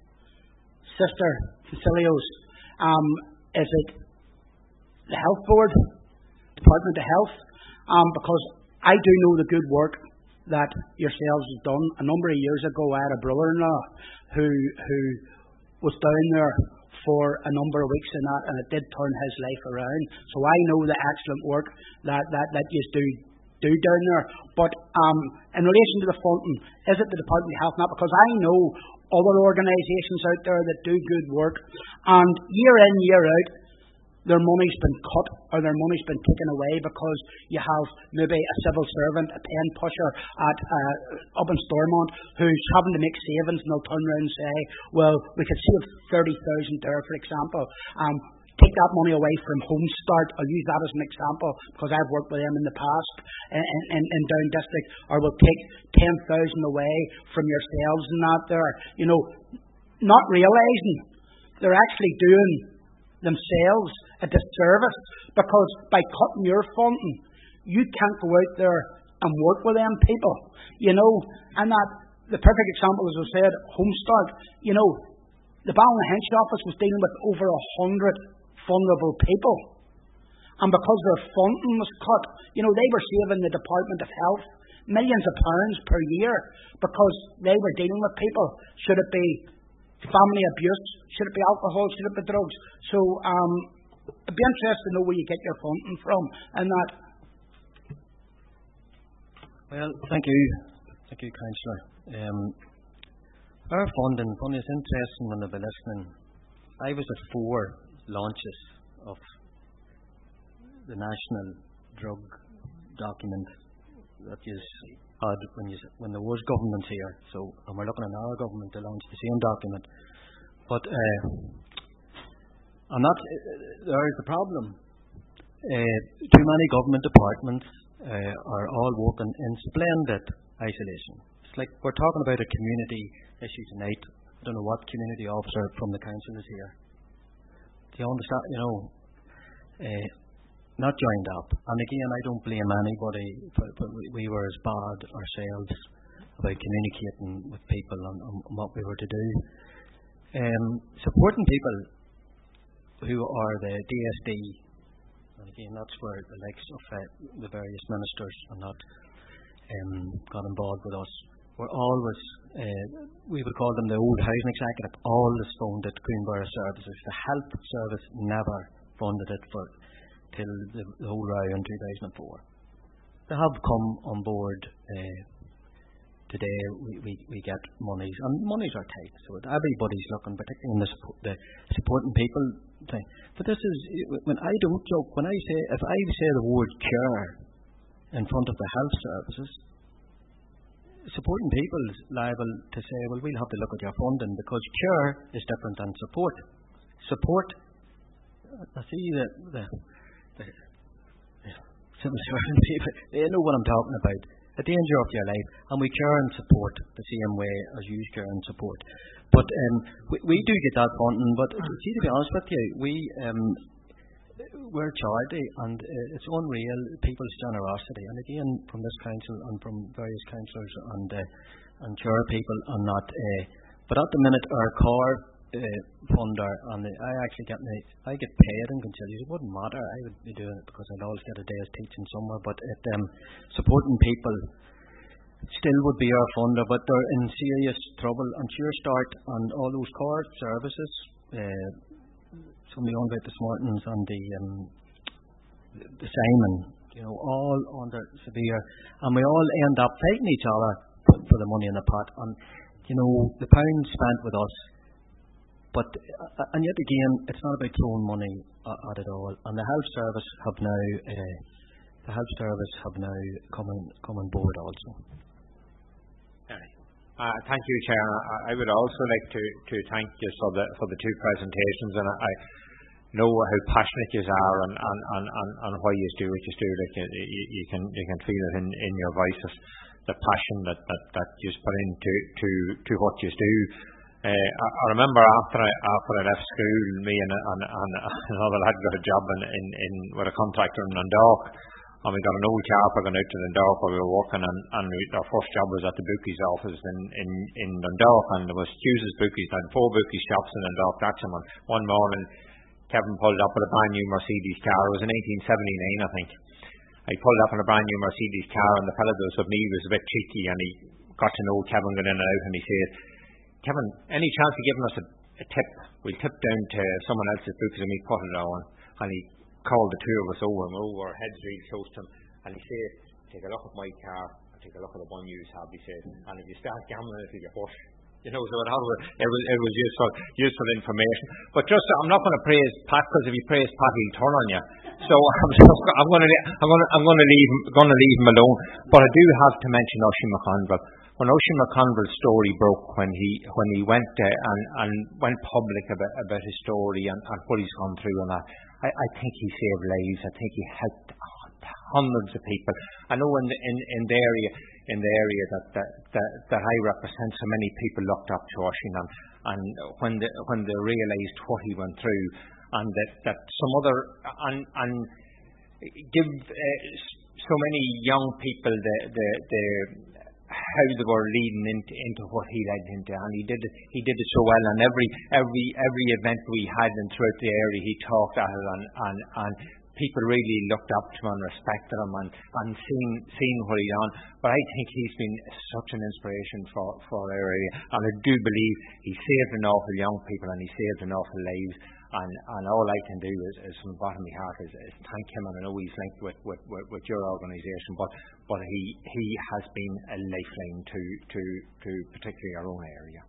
Sister Cecilia's? Um, is it the Health Board, Department of Health? Um, because I do know the good work that yourselves have done. A number of years ago, I had a brother-in-law who who was down there for a number of weeks in that, and it did turn his life around. So I know the excellent work that that that you do do down there. But um, in relation to the funding, is it the Department of Health? Not because I know other organisations out there that do good work, and year in year out, their money's been cut or their money's been taken away because you have maybe a civil servant, a pen pusher at uh, up in Stormont who's having to make savings, and they'll turn around and say, well, we could save thirty thousand there, for example. Um, take that money away from Home Start. I'll use that as an example because I've worked with them in the past in, in, in Down District. Or we'll take ten thousand away from yourselves and that there. You know, not realising they're actually doing themselves a disservice, because by cutting your funding, you can't go out there and work with them people, you know. And that the perfect example, as I said, Home Start. You know, the Ballynahinch office was dealing with over a hundred vulnerable people, and because their funding was cut, you know, they were saving the Department of Health millions of pounds per year because they were dealing with people. Should it be family abuse? Should it be alcohol? Should it be drugs? So um, it'd be interesting to know where you get your funding from and that. Well, thank you. Thank you, Councillor. Um, our funding, funding is interesting when they'll be listening. I was at four launches of the national drug document that is had when, you, when there was government here. So, and we're looking at our government to launch the same document. But uh, I'm not. Uh, there is a problem. Uh, too many government departments uh, are all working in splendid isolation. It's like we're talking about a community issue tonight. I don't know what community officer from the council is here. Do you understand? You know, uh, not joined up. And again, I don't blame anybody, but, but we, we were as bad ourselves about communicating with people on, on what we were to do. Um, supporting people who are the D S D, and again, that's where the likes of uh, the various ministers are not um, got involved with us. We're always, uh, we would call them the old housing executive, always funded Queenborough Services. The health service never funded it for till the, the whole row in two thousand four. They have come on board uh, today. We, we, we get monies, and monies are tight, so everybody's looking, particularly in the, support, the supporting people thing. But this is, when I don't joke, when I say, if I say the word cure in front of the health services, supporting people is liable to say, well, we'll have to look at your funding, because cure is different than support. Support, I see the, the, the, the civil servant people, they know what I'm talking about. The danger of your life, and we care and support the same way as you care and support. But um, we, we do get that funding. But see, to be honest with you, we um, we're charity, and uh, it's unreal people's generosity. And again, from this council and from various councillors and uh, and chair people, and not. Uh, but at the minute, our core uh, funder, and the, I actually get my, I get paid in Conciliation. It wouldn't matter. I would be doing it because I'd always get a day's teaching somewhere. But it, um, supporting people, still would be our funder, but they're in serious trouble. I'm sure start on all those core services. Uh, somebody on about the Smartens and the um, the Simon, you know, all under severe, and we all end up fighting each other for, for the money in the pot. And you know, the pound spent with us, but uh, and yet again, it's not about throwing money at, at it all. And the health service have now, uh, the health service have now come on come on board also. Uh, thank you, Chair. I, I would also like to, to thank you for the for the two presentations, and I, I know how passionate you are and and, and, and, and why you do what you do. Like you, you, you can you can feel it in, in your voices, the passion that, that, that you put into to, to what you do. Uh, I, I remember after I after I left school, me and, and, and another lad got a job in, in, in with a contractor in Dundalk. And we got an old car for going out to Dundalk where we were working, and, and we, our first job was at the bookies office in, in, in Dundalk, and there was Hughes's bookies. They had four bookies shops in Dundalk. That's him. And one morning, Kevin pulled up with a brand new Mercedes car. It was in eighteen seventy-nine, I think. He pulled up in a brand new Mercedes car, and the fellow that was with me was a bit cheeky, and he got to know Kevin, got in and out, and he said, "Kevin, any chance of giving us a, a tip? We'll tip down to someone else's bookies and we put it on." And he called the two of us over, and we were heads really close to him, and he said, "Take a look at my car, and take a look at the one you have," he said, "and if you start gambling it, you push." You know, so it was, it was, it was useful, useful information. But just, I'm not going to praise Pat, because if you praise Pat, he'll turn on you. So I'm, just, I'm going to, I'm going to, I'm going to leave, going to leave him alone. But I do have to mention Oisin McConville. When Oisin McConville's story broke, when he, when he went uh, and, and went public about, about his story and, and what he's gone through and that, I, I think he saved lives. I think he helped hundreds of people. I know in the, in, in the area in the area that, that, that, that I represent, so many people looked up to Oisin, and, and when the, when they realised what he went through, and that, that some other and, and give uh, so many young people the the, the how they were leading into, into what he led into, and he did it, he did it so well. And every every every event we had and throughout the area, he talked at it, and and, and people really looked up to him and respected him, and and seen seen what he done. But I think he's been such an inspiration for for our area, and I do believe he saved an awful young people, and he saved an awful lives. And, and all I can do is, is from the bottom of my heart is, is thank him, and I know he's linked with, with, with, with your organisation, but but he he has been a lifeline to to, to particularly our own area.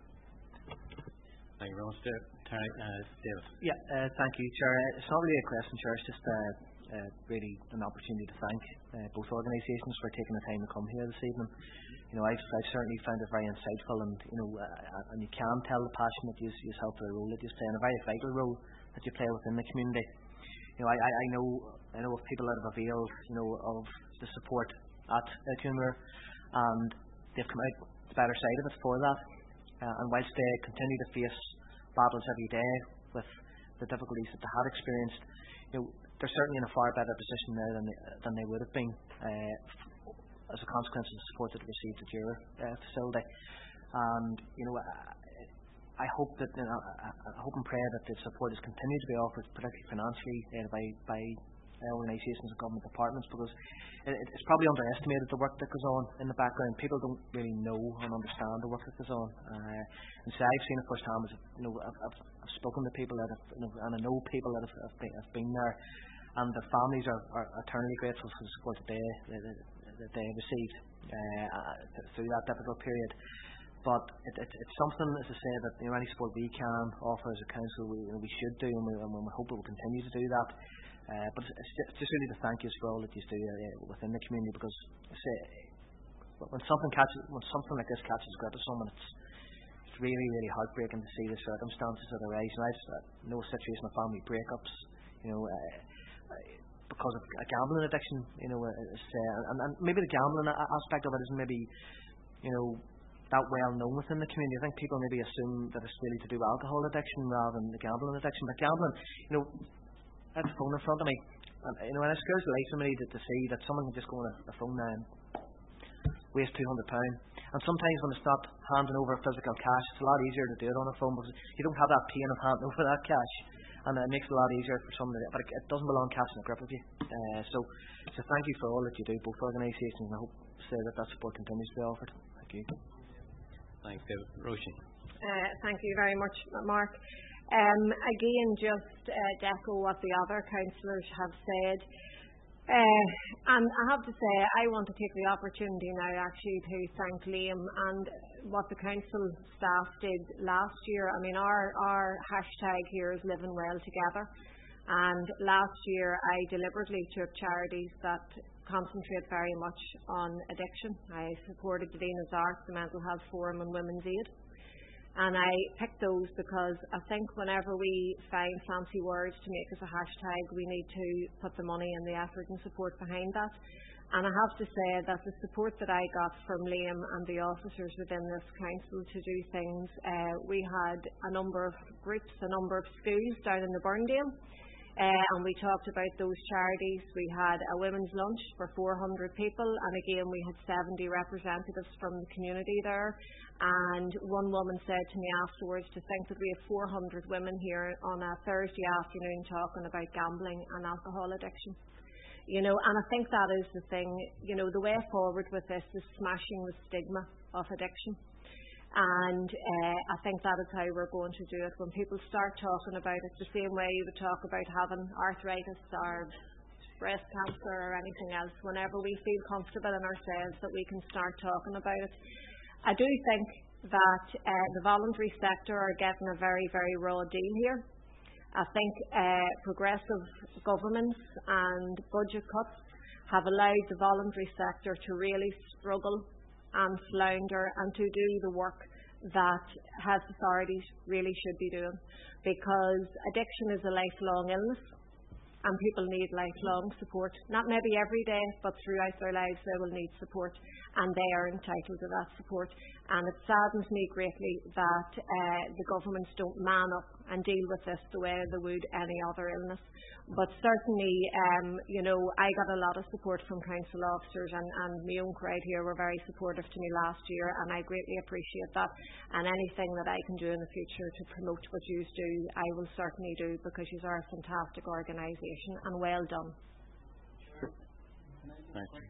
Thank you very much, David. Uh, David. Yeah, uh, thank you, Chair. It's not really a question, Chair. It's just uh, uh, really an opportunity to thank uh, both organisations for taking the time to come here this evening. You know, I've, I've certainly found it very insightful, and you know, uh, and you can tell the passion that you you help the role that you play, and a very vital role that you play within the community. You know, I, I, I know I know of people that have availed, you know, of the support at uh, Coomber, and they've come out the better side of it for that. Uh, and whilst they continue to face battles every day with the difficulties that they had experienced, you know, they're certainly in a far better position now than they, than they would have been. Uh, as a consequence of the support that they received at your uh, facility. And, you know, I, I hope that, you know, I, I hope and pray that the support is continued to be offered, particularly financially, uh, by, by organisations and government departments, because it, it's probably underestimated the work that goes on in the background. People don't really know and understand the work that goes on. Uh, and so I've seen it firsthand, as, you know, I've, I've, I've spoken to people that have, you know, and I know people that have, have, been, have been there, and their families are, are eternally grateful for the support that they, they, they that they received uh, through that difficult period. But it, it, it's something, as I say, that, you know, any support we can offer as a council, we, you know, we should do, and we, and we hope we will continue to do that. Uh, but it's, it's just really to thank you for all that you do uh, within the community, because I say, when something catches, when something like this catches grip of someone, it's it's really, really heartbreaking to see the circumstances that arise. And I've uh, know a situation of family breakups, you know. Uh, because of a gambling addiction, you know, it's, uh, and, and maybe the gambling aspect of it isn't maybe, you know, that well known within the community. I think people maybe assume that it's really to do with alcohol addiction rather than the gambling addiction. But gambling, you know, I have a phone in front of me, and you know, and it scares the life of me to, to see that someone can just go on a, a phone now and waste two hundred pounds. And sometimes when it's not handing over physical cash, it's a lot easier to do it on a phone because you don't have that pain of handing over that cash. And it makes it a lot easier for somebody, but it, it doesn't belong catching a grip of you. Uh, so, so thank you for all that you do, both organisations, and I hope say that that support continues to be offered. Thank you. Thanks, David. Roisin. Uh, thank you very much, Mark. Um, again, just uh, to echo what the other councillors have said. Uh, and I have to say, I want to take the opportunity now actually to thank Liam and what the council staff did last year. I mean, our, our hashtag here is Living Well Together. And last year I deliberately took charities that concentrate very much on addiction. I supported the Venus Arts, the Mental Health Forum and Women's Aid. And I picked those because I think whenever we find fancy words to make us a hashtag, we need to put the money and the effort and support behind that. And I have to say that the support that I got from Liam and the officers within this council to do things, uh, we had a number of groups, a number of schools down in the Burndale. Uh, and we talked about those charities. We had a women's lunch for four hundred people, and again we had seventy representatives from the community there. And one woman said to me afterwards, to think that we have four hundred women here on a Thursday afternoon talking about gambling and alcohol addiction. You know, and I think that is the thing. You know, the way forward with this is smashing the stigma of addiction. And uh, I think that is how we're going to do it. When people start talking about it the same way you would talk about having arthritis or breast cancer or anything else, whenever we feel comfortable in ourselves that we can start talking about it. I do think that uh, the voluntary sector are getting a very, very raw deal here. I think uh, progressive governments and budget cuts have allowed the voluntary sector to really struggle and flounder and to do the work that health authorities really should be doing, because addiction is a lifelong illness and people need lifelong support. Not maybe every day, but throughout their lives they will need support, and they are entitled to that support. And it saddens me greatly that uh, the governments don't man up and deal with this the way they would any other illness. But certainly, um, you know, I got a lot of support from council officers, and, and my own crowd here were very supportive to me last year, and I greatly appreciate that. And anything that I can do in the future to promote what you do, I will certainly do, because you are a fantastic organisation, and well done. Thank you.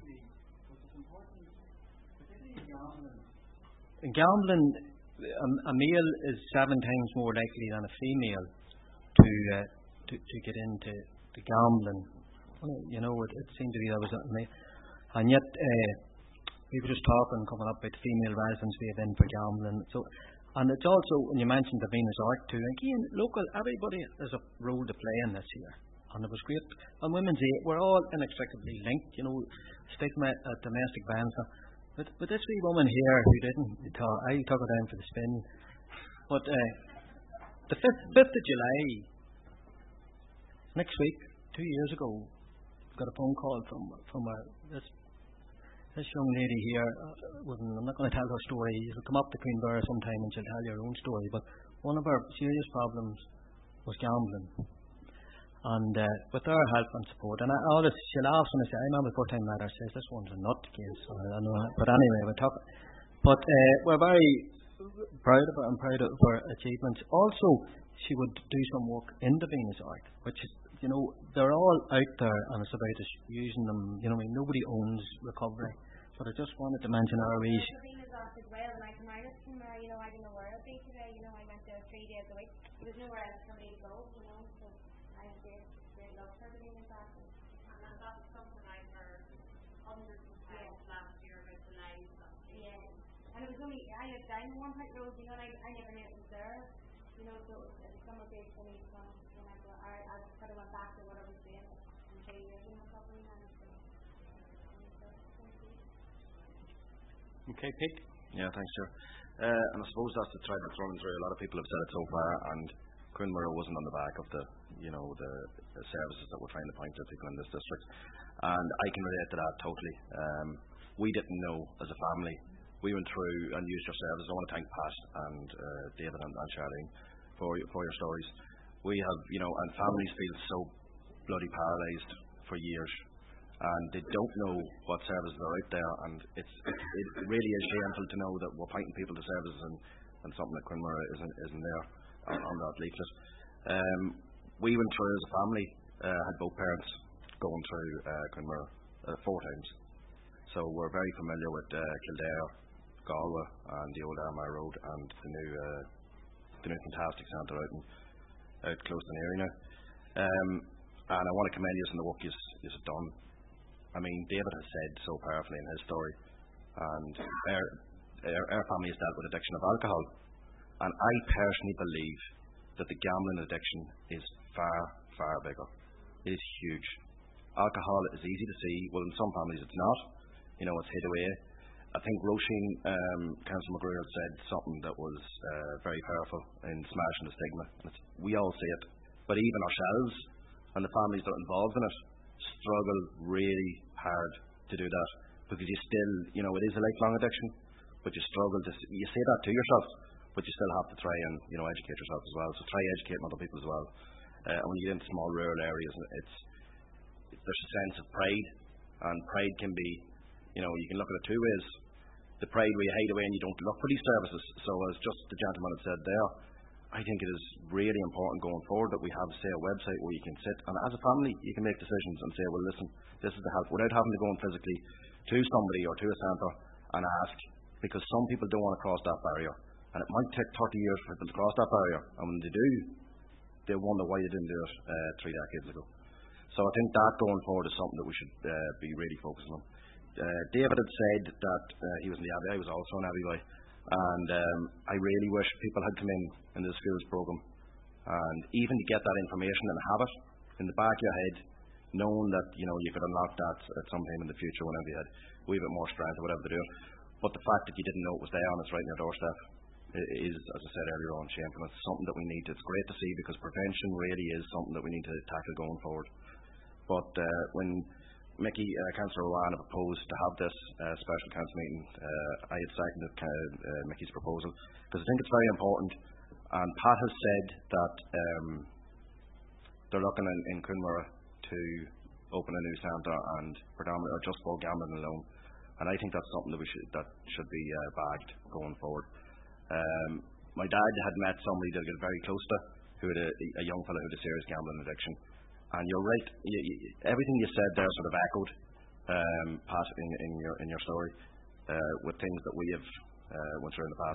In gambling, a, a male is seven times more likely than a female to uh, to, to get into the gambling. You know, it, it seemed to be that was a me. And yet, uh, we were just talking, coming up with female residents we have in for gambling. So, and it's also, when you mentioned the Venus Arc too, again, local, everybody has a role to play in this here. And it was great. And Women's Aid, we're all inextricably linked, you know, stigma at domestic violence. But, but this wee woman here who didn't talk, I took her down for the spin. But uh, the fifth of July, next week, two years ago, got a phone call from from a, this this young lady here. Uh, I'm not going to tell her story. She'll come up to Queenborough sometime and she'll tell you her own story. But one of her serious problems was gambling. And uh, with our help and support, and I always, she laughs when I say, I remember the first time I met her, says, this one's a nut case. So I know, but anyway, we talk. But uh, we're very proud of her and proud of her achievements. Also, she would do some work in the Venus Arc, which is, you know, they're all out there, and it's about us using them. You know, I mean, nobody owns recovery. But I just wanted to mention our wee. The Venus Arc as well, and I come out from there, you know, I don't know where I'll be today. You know, I went there three days a week. There's nowhere else for me to go, you know, so I have great, great love for the Venus Arc. And then that's something I've heard hundreds of times last year about the lives of the yeah. And it was only, I lived down in one White Road, you know, and I, I never knew it was there. You know, so it was some of these funny songs, you know, I, I sort of went back to what I was doing in three years in recovery now. So, okay, Pete. Yeah, thanks, Chair. Uh, and I suppose that's the thread that's running through. A lot of people have said it so far, and Queenborough wasn't on the back of the, you know, the, the services that we're trying to point to people in this district. And I can relate to that totally. Um, we didn't know as a family. We went through and used your services. I want to thank Pat and uh, David and, and Charlene for for your stories. We have, you know, and families feel so bloody paralysed for years, and they don't know what services are out there, and it's it, it really is shameful to know that we're pointing people to services and, and something like Queenborough isn't isn't there on, on that leaflet. Um, we went through as a family, uh, had both parents going through uh, Queenborough uh, four times. So we're very familiar with uh, Kildare, Galway, and the old Armagh Road, and the new uh, the new fantastic centre out, in, out close to Newry now. Um, and I want to commend you on the work you have done. I mean, David has said so powerfully in his story, and our, our, our family has dealt with addiction of alcohol, and I personally believe that the gambling addiction is far, far bigger. It is huge. Alcohol is easy to see. Well, in some families it's not. You know, it's hid away. I think Roisin, um, Councillor McGreer said something that was uh, very powerful in smashing the stigma. It's, we all see it, but even ourselves and the families that are involved in it struggle really hard to do that, because you still, you know, it is a lifelong addiction, but you struggle to, you say that to yourself, but you still have to try and, you know, educate yourself as well. So try educating other people as well. Uh, and when you get into small rural areas, it's, there's a sense of pride, and pride can be, you know, you can look at it two ways. The pride where you hide away and you don't look for these services. So as just the gentleman had said there, I think it is really important going forward that we have, say, a website where you can sit, and as a family you can make decisions and say, well, listen, this is the help, without having to go in physically to somebody or to a centre and ask, because some people don't want to cross that barrier, and it might take thirty years for people to cross that barrier, and when they do, they wonder why they didn't do it uh, three decades ago. So I think that going forward is something that we should uh, be really focusing on. Uh, David had said that uh, he was in the Abbey. I was also an Abbey boy, and um, I really wish people had come in in the schools program, and even to get that information and have it in the back of your head, knowing that, you know, you could unlock that at some time in the future whenever you had a wee bit more strength or whatever to do it. But the fact that you didn't know it was there and it's right in your doorstep is, as I said earlier on, shameful. It's something that we need. It's great to see, because prevention really is something that we need to tackle going forward. But uh, when Mickey, uh, Councillor Rowan, have proposed to have this uh, special council meeting, uh, I had seconded uh, Mickey's proposal, because I think it's very important. And Pat has said that um, they're looking in, in Coonmara to open a new centre, and predominantly or just for gambling alone. And I think that's something that we should that should be uh, bagged going forward. Um, my dad had met somebody that got very close to, who had a, a young fellow who had a serious gambling addiction. And you're right, you, you, everything you said there sort of echoed, um, Pat, in, in your in your story, uh, with things that we have uh, went through in the past.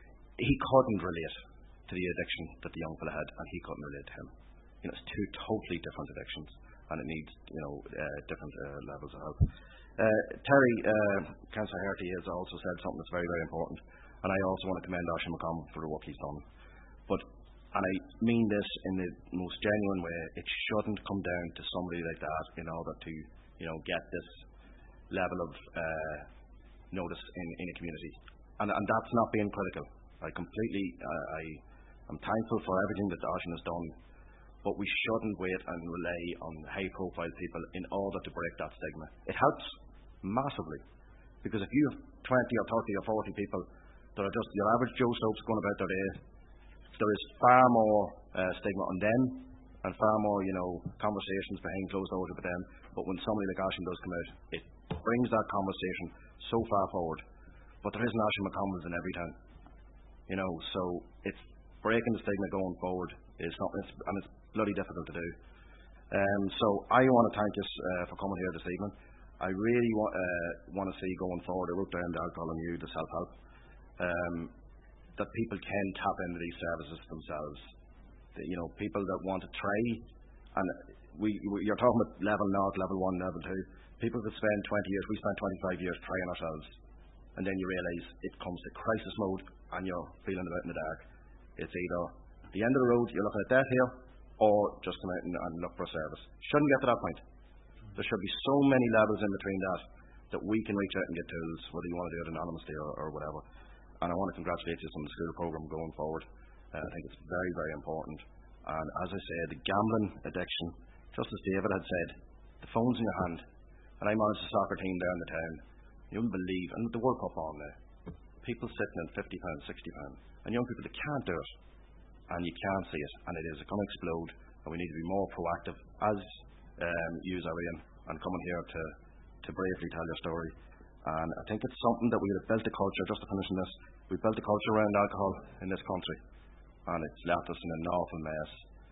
He couldn't relate to the addiction that the young fellow had, and he couldn't relate to him. You know, it's two totally different addictions, and it needs, you know, uh, different uh, levels of help. Uh, Terry, uh, Councillor Herty has also said something that's very, very important, and I also want to commend Oisin McCommon for the work he's done. But, and I mean this in the most genuine way, it shouldn't come down to somebody like that in order to, you know, get this level of uh, notice in, in a community. And, and that's not being critical. I completely, uh, I am thankful for everything that Oisin has done, but we shouldn't wait and rely on high-profile people in order to break that stigma. It helps massively, because if you have twenty or thirty or forty people that are just your average Joe Stokes going about their day, there is far more uh, stigma on them, and far more, you know, conversations behind closed doors about them. But when somebody like Oisin does come out, it brings that conversation so far forward. But there is an Oisin McCommons in every town, you know, so it's breaking the stigma going forward is something, it's, and it's bloody difficult to do. Um, so I want to thank you uh, for coming here this evening. I really wa- uh, want to see going forward, I wrote down the alcohol and you, the self-help, um, that people can tap into these services themselves. The, you know, people that want to try, and we, we you're talking about level naught, level one, level two. People that spend twenty years, we spent twenty-five years trying ourselves, and then you realise it comes to crisis mode and you're feeling about in the dark. It's either the end of the road, you're looking at death here, or just come out and, and look for a service. Shouldn't get to that point. There should be so many levels in between that that we can reach out and get tools, whether you want to do it anonymously or, or whatever. And I want to congratulate you on the school programme going forward. Uh, I think it's very, very important. And as I say, the gambling addiction, just as David had said, the phone's in your hand. And I managed a soccer team down the town. You wouldn't believe, and the World Cup on now, people sitting in fifty pounds, sixty pounds, and young people that can't do it, and you can't see it, and it is going to explode, and we need to be more proactive, as um, you are in, and coming here to, to bravely tell your story. And I think it's something that we have built a culture, just to finish on this, we built a culture around alcohol in this country, and it's left us in an awful mess.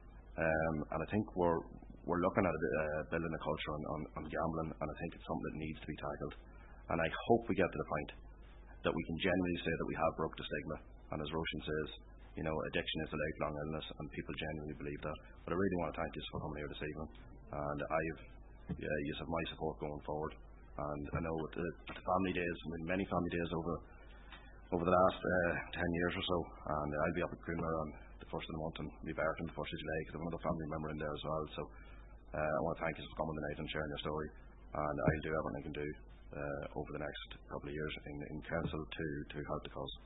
Um, and I think we're we're looking at uh, building a culture on, on, on gambling, and I think it's something that needs to be tackled. And I hope we get to the point that we can genuinely say that we have broke the stigma. And as Roshan says, you know, addiction is a lifelong illness, and people genuinely believe that. But I really want to thank you for coming here this evening. And I've, yeah, you have my support going forward. And I know with the, with the family days, I mean, many family days over over the last uh, ten years or so, and I'll be up at Greenmere on the first of the month, and be back on the first of July because I have another family member in there as well. So uh, I want to thank you for coming tonight and sharing your story. And I'll do everything I can do uh, over the next couple of years in, in council to, to help the cause.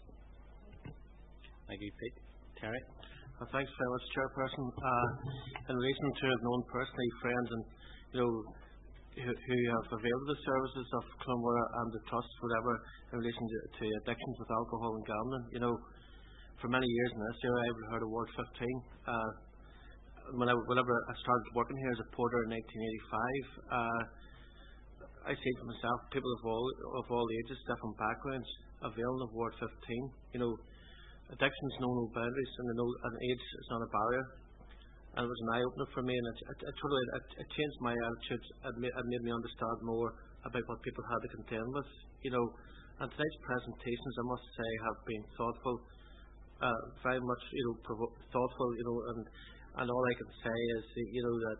Thank you, Pete. Terry? Uh, thanks very much, Chairperson. Uh, in relation to have known personally friends and, you know, who, who have availed the services of Clonmara and the Trust, whatever, in relation to, to addictions with alcohol and gambling, you know, for many years in this area I've heard of Ward fifteen. Uh, when I, whenever I started working here as a porter in nineteen eighty-five, uh, I say to myself, people of all of all ages, different backgrounds, availing of Ward fifteen. You know, addictions know no boundaries, and, know, and age is not a barrier. And it was an eye opener for me, and it, it, it totally it, it changed my attitude. It made, it made me understand more about what people had to contend with. You know, and tonight's presentations, I must say, have been thoughtful, uh, very much, you know, provo- thoughtful. You know, and and all I can say is, you know, that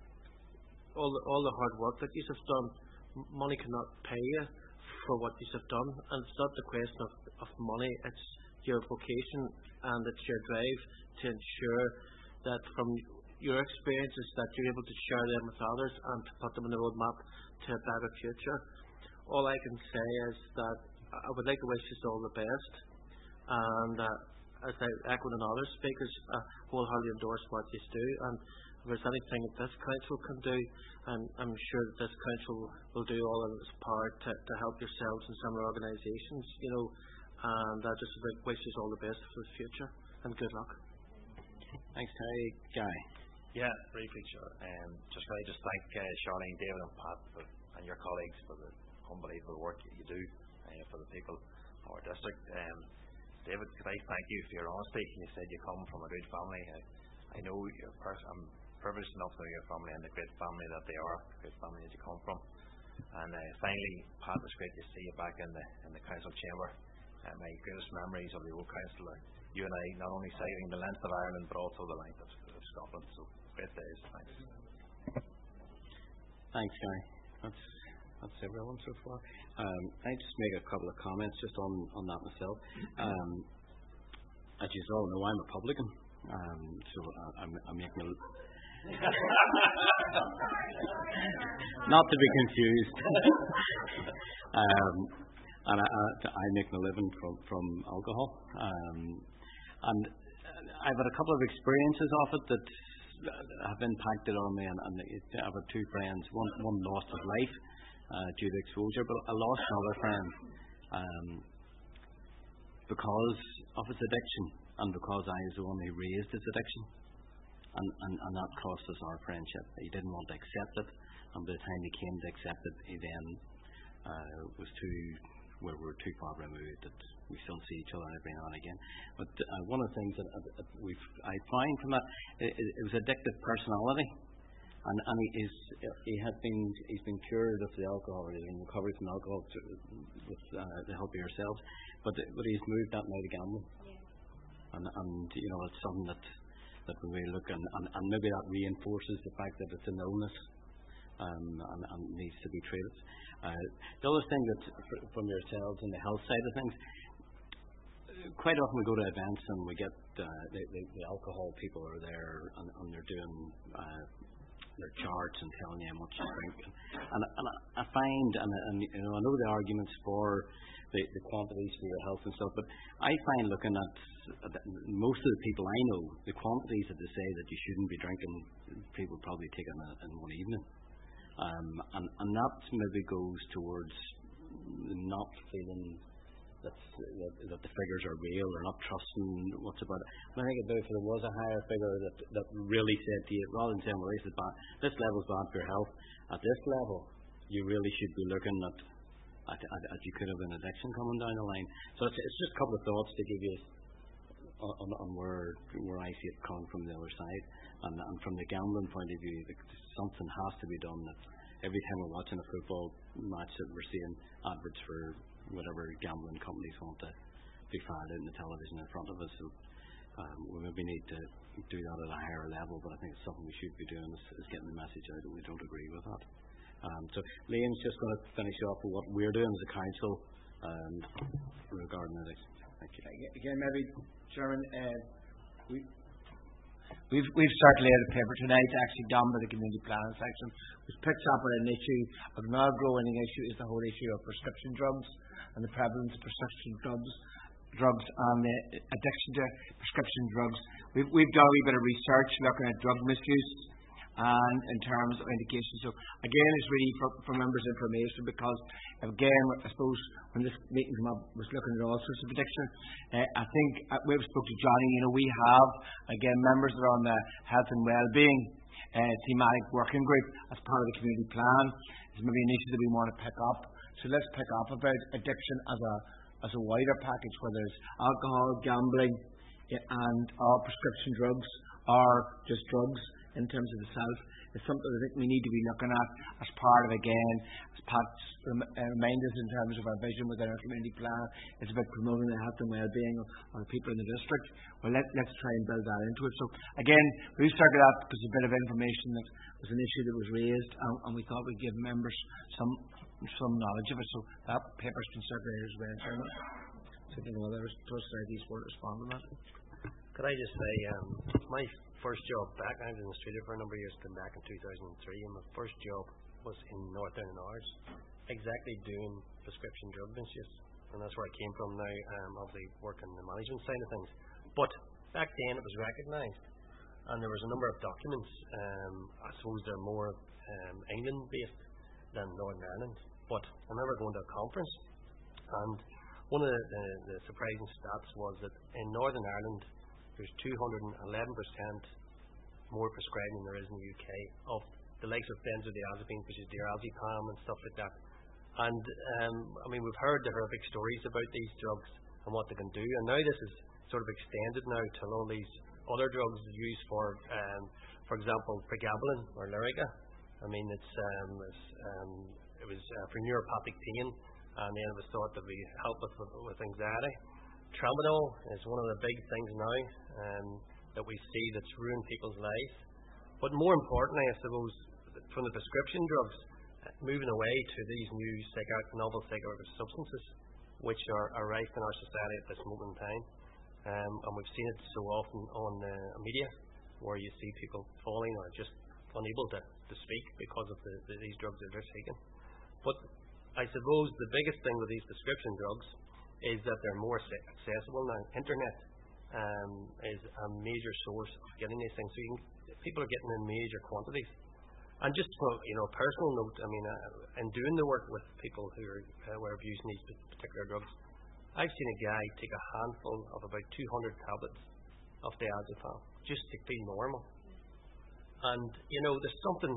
all the, all the hard work that you have done, money cannot pay you for what you have done, and it's not the question of, of money. It's your vocation and it's your drive to ensure that from your experiences that you're able to share them with others and to put them on the roadmap to a better future. All I can say is that I would like to wish you all the best, and uh, as I echoed in other speakers, uh, wholeheartedly endorse what you do, and if there's anything that this council can do, and I'm sure that this council will do all in its power to, to help yourselves and similar organisations, you know, and I just wish you all the best for the future, and good luck. Thanks, Terry. Guy? Yeah, briefly, sure. Um, just really just thank uh, Charlene, David and Pat for, and your colleagues for the unbelievable work that you do uh, for the people of our district. Um, David, could I thank you for your honesty? You said you come from a good family. I, I know you're pers- I'm privileged enough to know your family and the great family that they are, the great family that you come from. And uh, finally, Pat, it's great to see you back in the in the council chamber. Uh, my greatest memories of the old council are you and I not only citing the length of Ireland but also the length of, of Scotland. So great days. Thanks. Thanks, Guy. That's that's everyone so far. Um, I just make a couple of comments just on, on that myself. Um, as you all know, I'm a publican, um, so I, I'm, I'm making a not to be confused. um, and I, I, I make my living from from alcohol. Um, And I've had a couple of experiences of it that have impacted on me, and, and I've had two friends. One, one lost his life uh, due to exposure, but I lost another friend um, because of his addiction, and because I was the one who raised his addiction, and, and, and that cost us our friendship. He didn't want to accept it, and by the time he came to accept it, he then uh, was too, where we were too far removed that we still see each other every now and again. But uh, one of the things that uh, we've I find from that, it, it was addictive personality, and and he is he has been he's been cured of the alcohol, he's in recovery from alcohol to, with uh, the help of yourselves, but but he's moved that now to gambling, yeah. and and you know it's something that that we really look and, and and maybe that reinforces the fact that it's an illness, um, and, and needs to be treated. Uh, the other thing that from yourselves and the health side of things, quite often we go to events and we get uh, the, the, the alcohol people are there and, and they're doing uh, their charts and telling you how much you drink, and, and I find and, and you know I know the arguments for the, the quantities for your health and stuff, but I find looking at most of the people I know, the quantities that they say that you shouldn't be drinking, people probably take in, a, in one evening. Um, and, and that maybe goes towards not feeling that, that, that the figures are real, or not trusting what's about it. And I think if there was a higher figure that, that really said to you, rather than saying, well, this is bad, this level's bad for your health, at this level, you really should be looking at, at, at, at you could have an addiction coming down the line. So it's, it's just a couple of thoughts to give you on, on, on where where I see it coming from the other side. And, and from the gambling point of view, something has to be done that every time we're watching a football match that we're seeing adverts for whatever gambling companies want to be fired out in the television in front of us. So um, we maybe need to do that at a higher level, but I think it's something we should be doing is, is getting the message out that we don't agree with that. Um, so Liam's just going to finish off with what we're doing as a council um, regarding it. Thank you. Again, maybe, Chairman, uh, we, we've, we've circulated a paper tonight, actually done by the community planning section, which picks up on an issue of now growing issue is the whole issue of prescription drugs and the prevalence of prescription drugs. drugs and the addiction to prescription drugs. We've, we've done a wee bit of research looking at drug misuse and in terms of indications. So again, it's really for, for members' information because again, I suppose when this meeting came up, was looking at all sorts of addiction. Uh, I think uh, we spoke to Johnny. You know, we have again members that are on the health and well-being uh, thematic working group as part of the community plan. It's maybe an issue that we want to pick up. So let's pick up about addiction as a as a wider package, whether it's alcohol, gambling, and or prescription drugs, or just drugs in terms of the self. It's something I think we need to be looking at as part of, again, as Pat's rem- uh, remind us in terms of our vision within our community plan. It's about promoting the health and well-being of, of the people in the district. Well, let, let's try and build that into it. So, again, we've circled that because a bit of information that was an issue that was raised, and, and we thought we'd give members some some knowledge of it. So that paper's been circulated as well. So I think others societies will respond to that. Could I just say, um, my first job back, I was in Australia for a number of years, came back in two thousand three, and my first job was in Northern Ireland, exactly doing prescription drug misuse, and that's where I came from now, um, obviously working the management side of things. But back then it was recognised, and there was a number of documents, um, I suppose they're more um, England-based than Northern Ireland. But I remember going to a conference, and one of the, the, the surprising stats was that in Northern Ireland, there's two hundred eleven percent more prescribed than there is in the U K of the likes of benzodiazepines, which is diazepam and stuff like that. And um, I mean, we've heard the horrific stories about these drugs and what they can do, and now this is sort of extended now to all these other drugs used for, um, for example, pregabalin or Lyrica. I mean, it's, um, it's um, it was uh, for neuropathic pain, and then it was thought to be help with, with anxiety. Tramadol is one of the big things now um, that we see that's ruined people's lives. But more importantly, I suppose, from the prescription drugs, uh, moving away to these new psycho- novel psychoactive substances, which are, are rife in our society at this moment in time. Um, and we've seen it so often on uh, media, where you see people falling or just unable to, to speak because of the, the, these drugs that they're taking. But I suppose the biggest thing with these prescription drugs is that they're more accessible now. Internet um, is a major source of getting these things. So you can, people are getting in major quantities. And just for you know, a personal note, I mean, uh, in doing the work with people who are, uh, who are abusing these particular drugs, I've seen a guy take a handful of about two hundred tablets of diazepam just to feel normal. And, you know, there's something,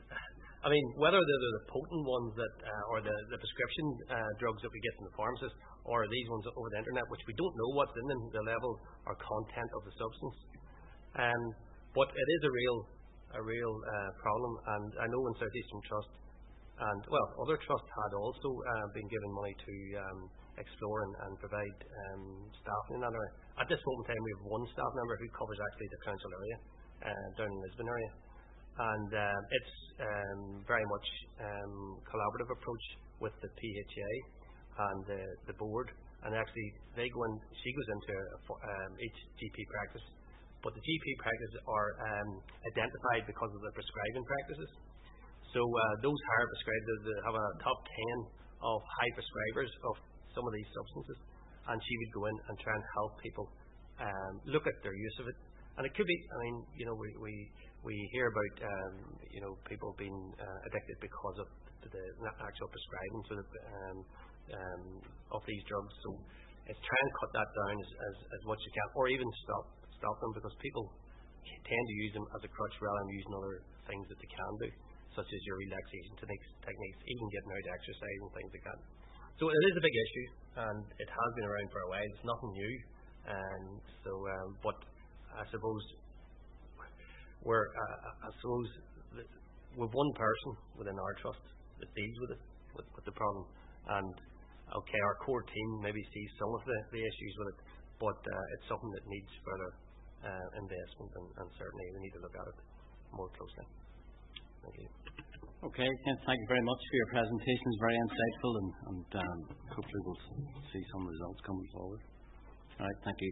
I mean, whether they're the potent ones that, uh, or the, the prescription uh, drugs that we get from the pharmacist, or these ones over the internet, which we don't know what's in them, the level or content of the substance. Um, but it is a real, a real uh, problem, and I know in South Eastern Trust, and well, other trusts had also uh, been given money to um, explore and, and provide um, staff in that area. At this moment in time, we have one staff member who covers actually the council area, uh, down in Lisbon area. And uh, it's um, very much um, collaborative approach with the P H A and the, the board. And actually, they go in, she goes into um, each G P practice. But the G P practices are um, identified because of the prescribing practices. So uh, those higher prescribers have a top ten of high prescribers of some of these substances. And she would go in and try and help people um, look at their use of it. And it could be, I mean, you know, we we, we hear about, um, you know, people being uh, addicted because of the, the actual prescribing so that, um, um, of these drugs. So it's try and cut that down as, as, as much as you can, or even stop stop them, because people tend to use them as a crutch rather than using other things that they can do, such as your relaxation techniques, techniques even getting out exercise and things like that. So it is a big issue, and it has been around for a while. It's nothing new. And so, um, but I suppose we're, uh, I suppose, the, we've one person within our trust that deals with it, with, with the problem. And okay, our core team maybe sees some of the, the issues with it, but uh, it's something that needs further uh, investment, and, and certainly we need to look at it more closely. Thank you. Okay, Ken, thank you very much for your presentation. It's very insightful, and, and um, hopefully we'll see some results coming forward. All right, thank you.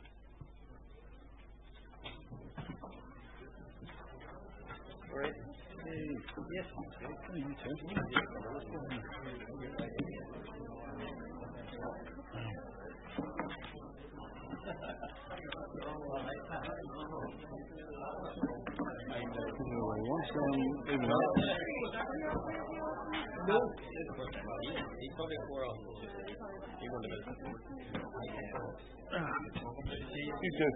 All right. Yes. No. He's probably four off. He won the business. You do.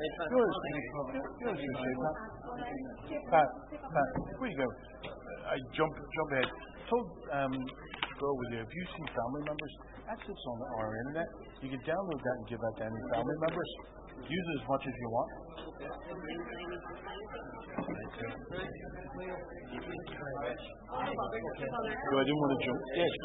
Pat, Pat, where you go? I jump, jump ahead. Told um, girl with you, if you see family members, that sits on our internet. You can download that and give that to any family members. Use it as much as you want. So I didn't want to jump. Yes.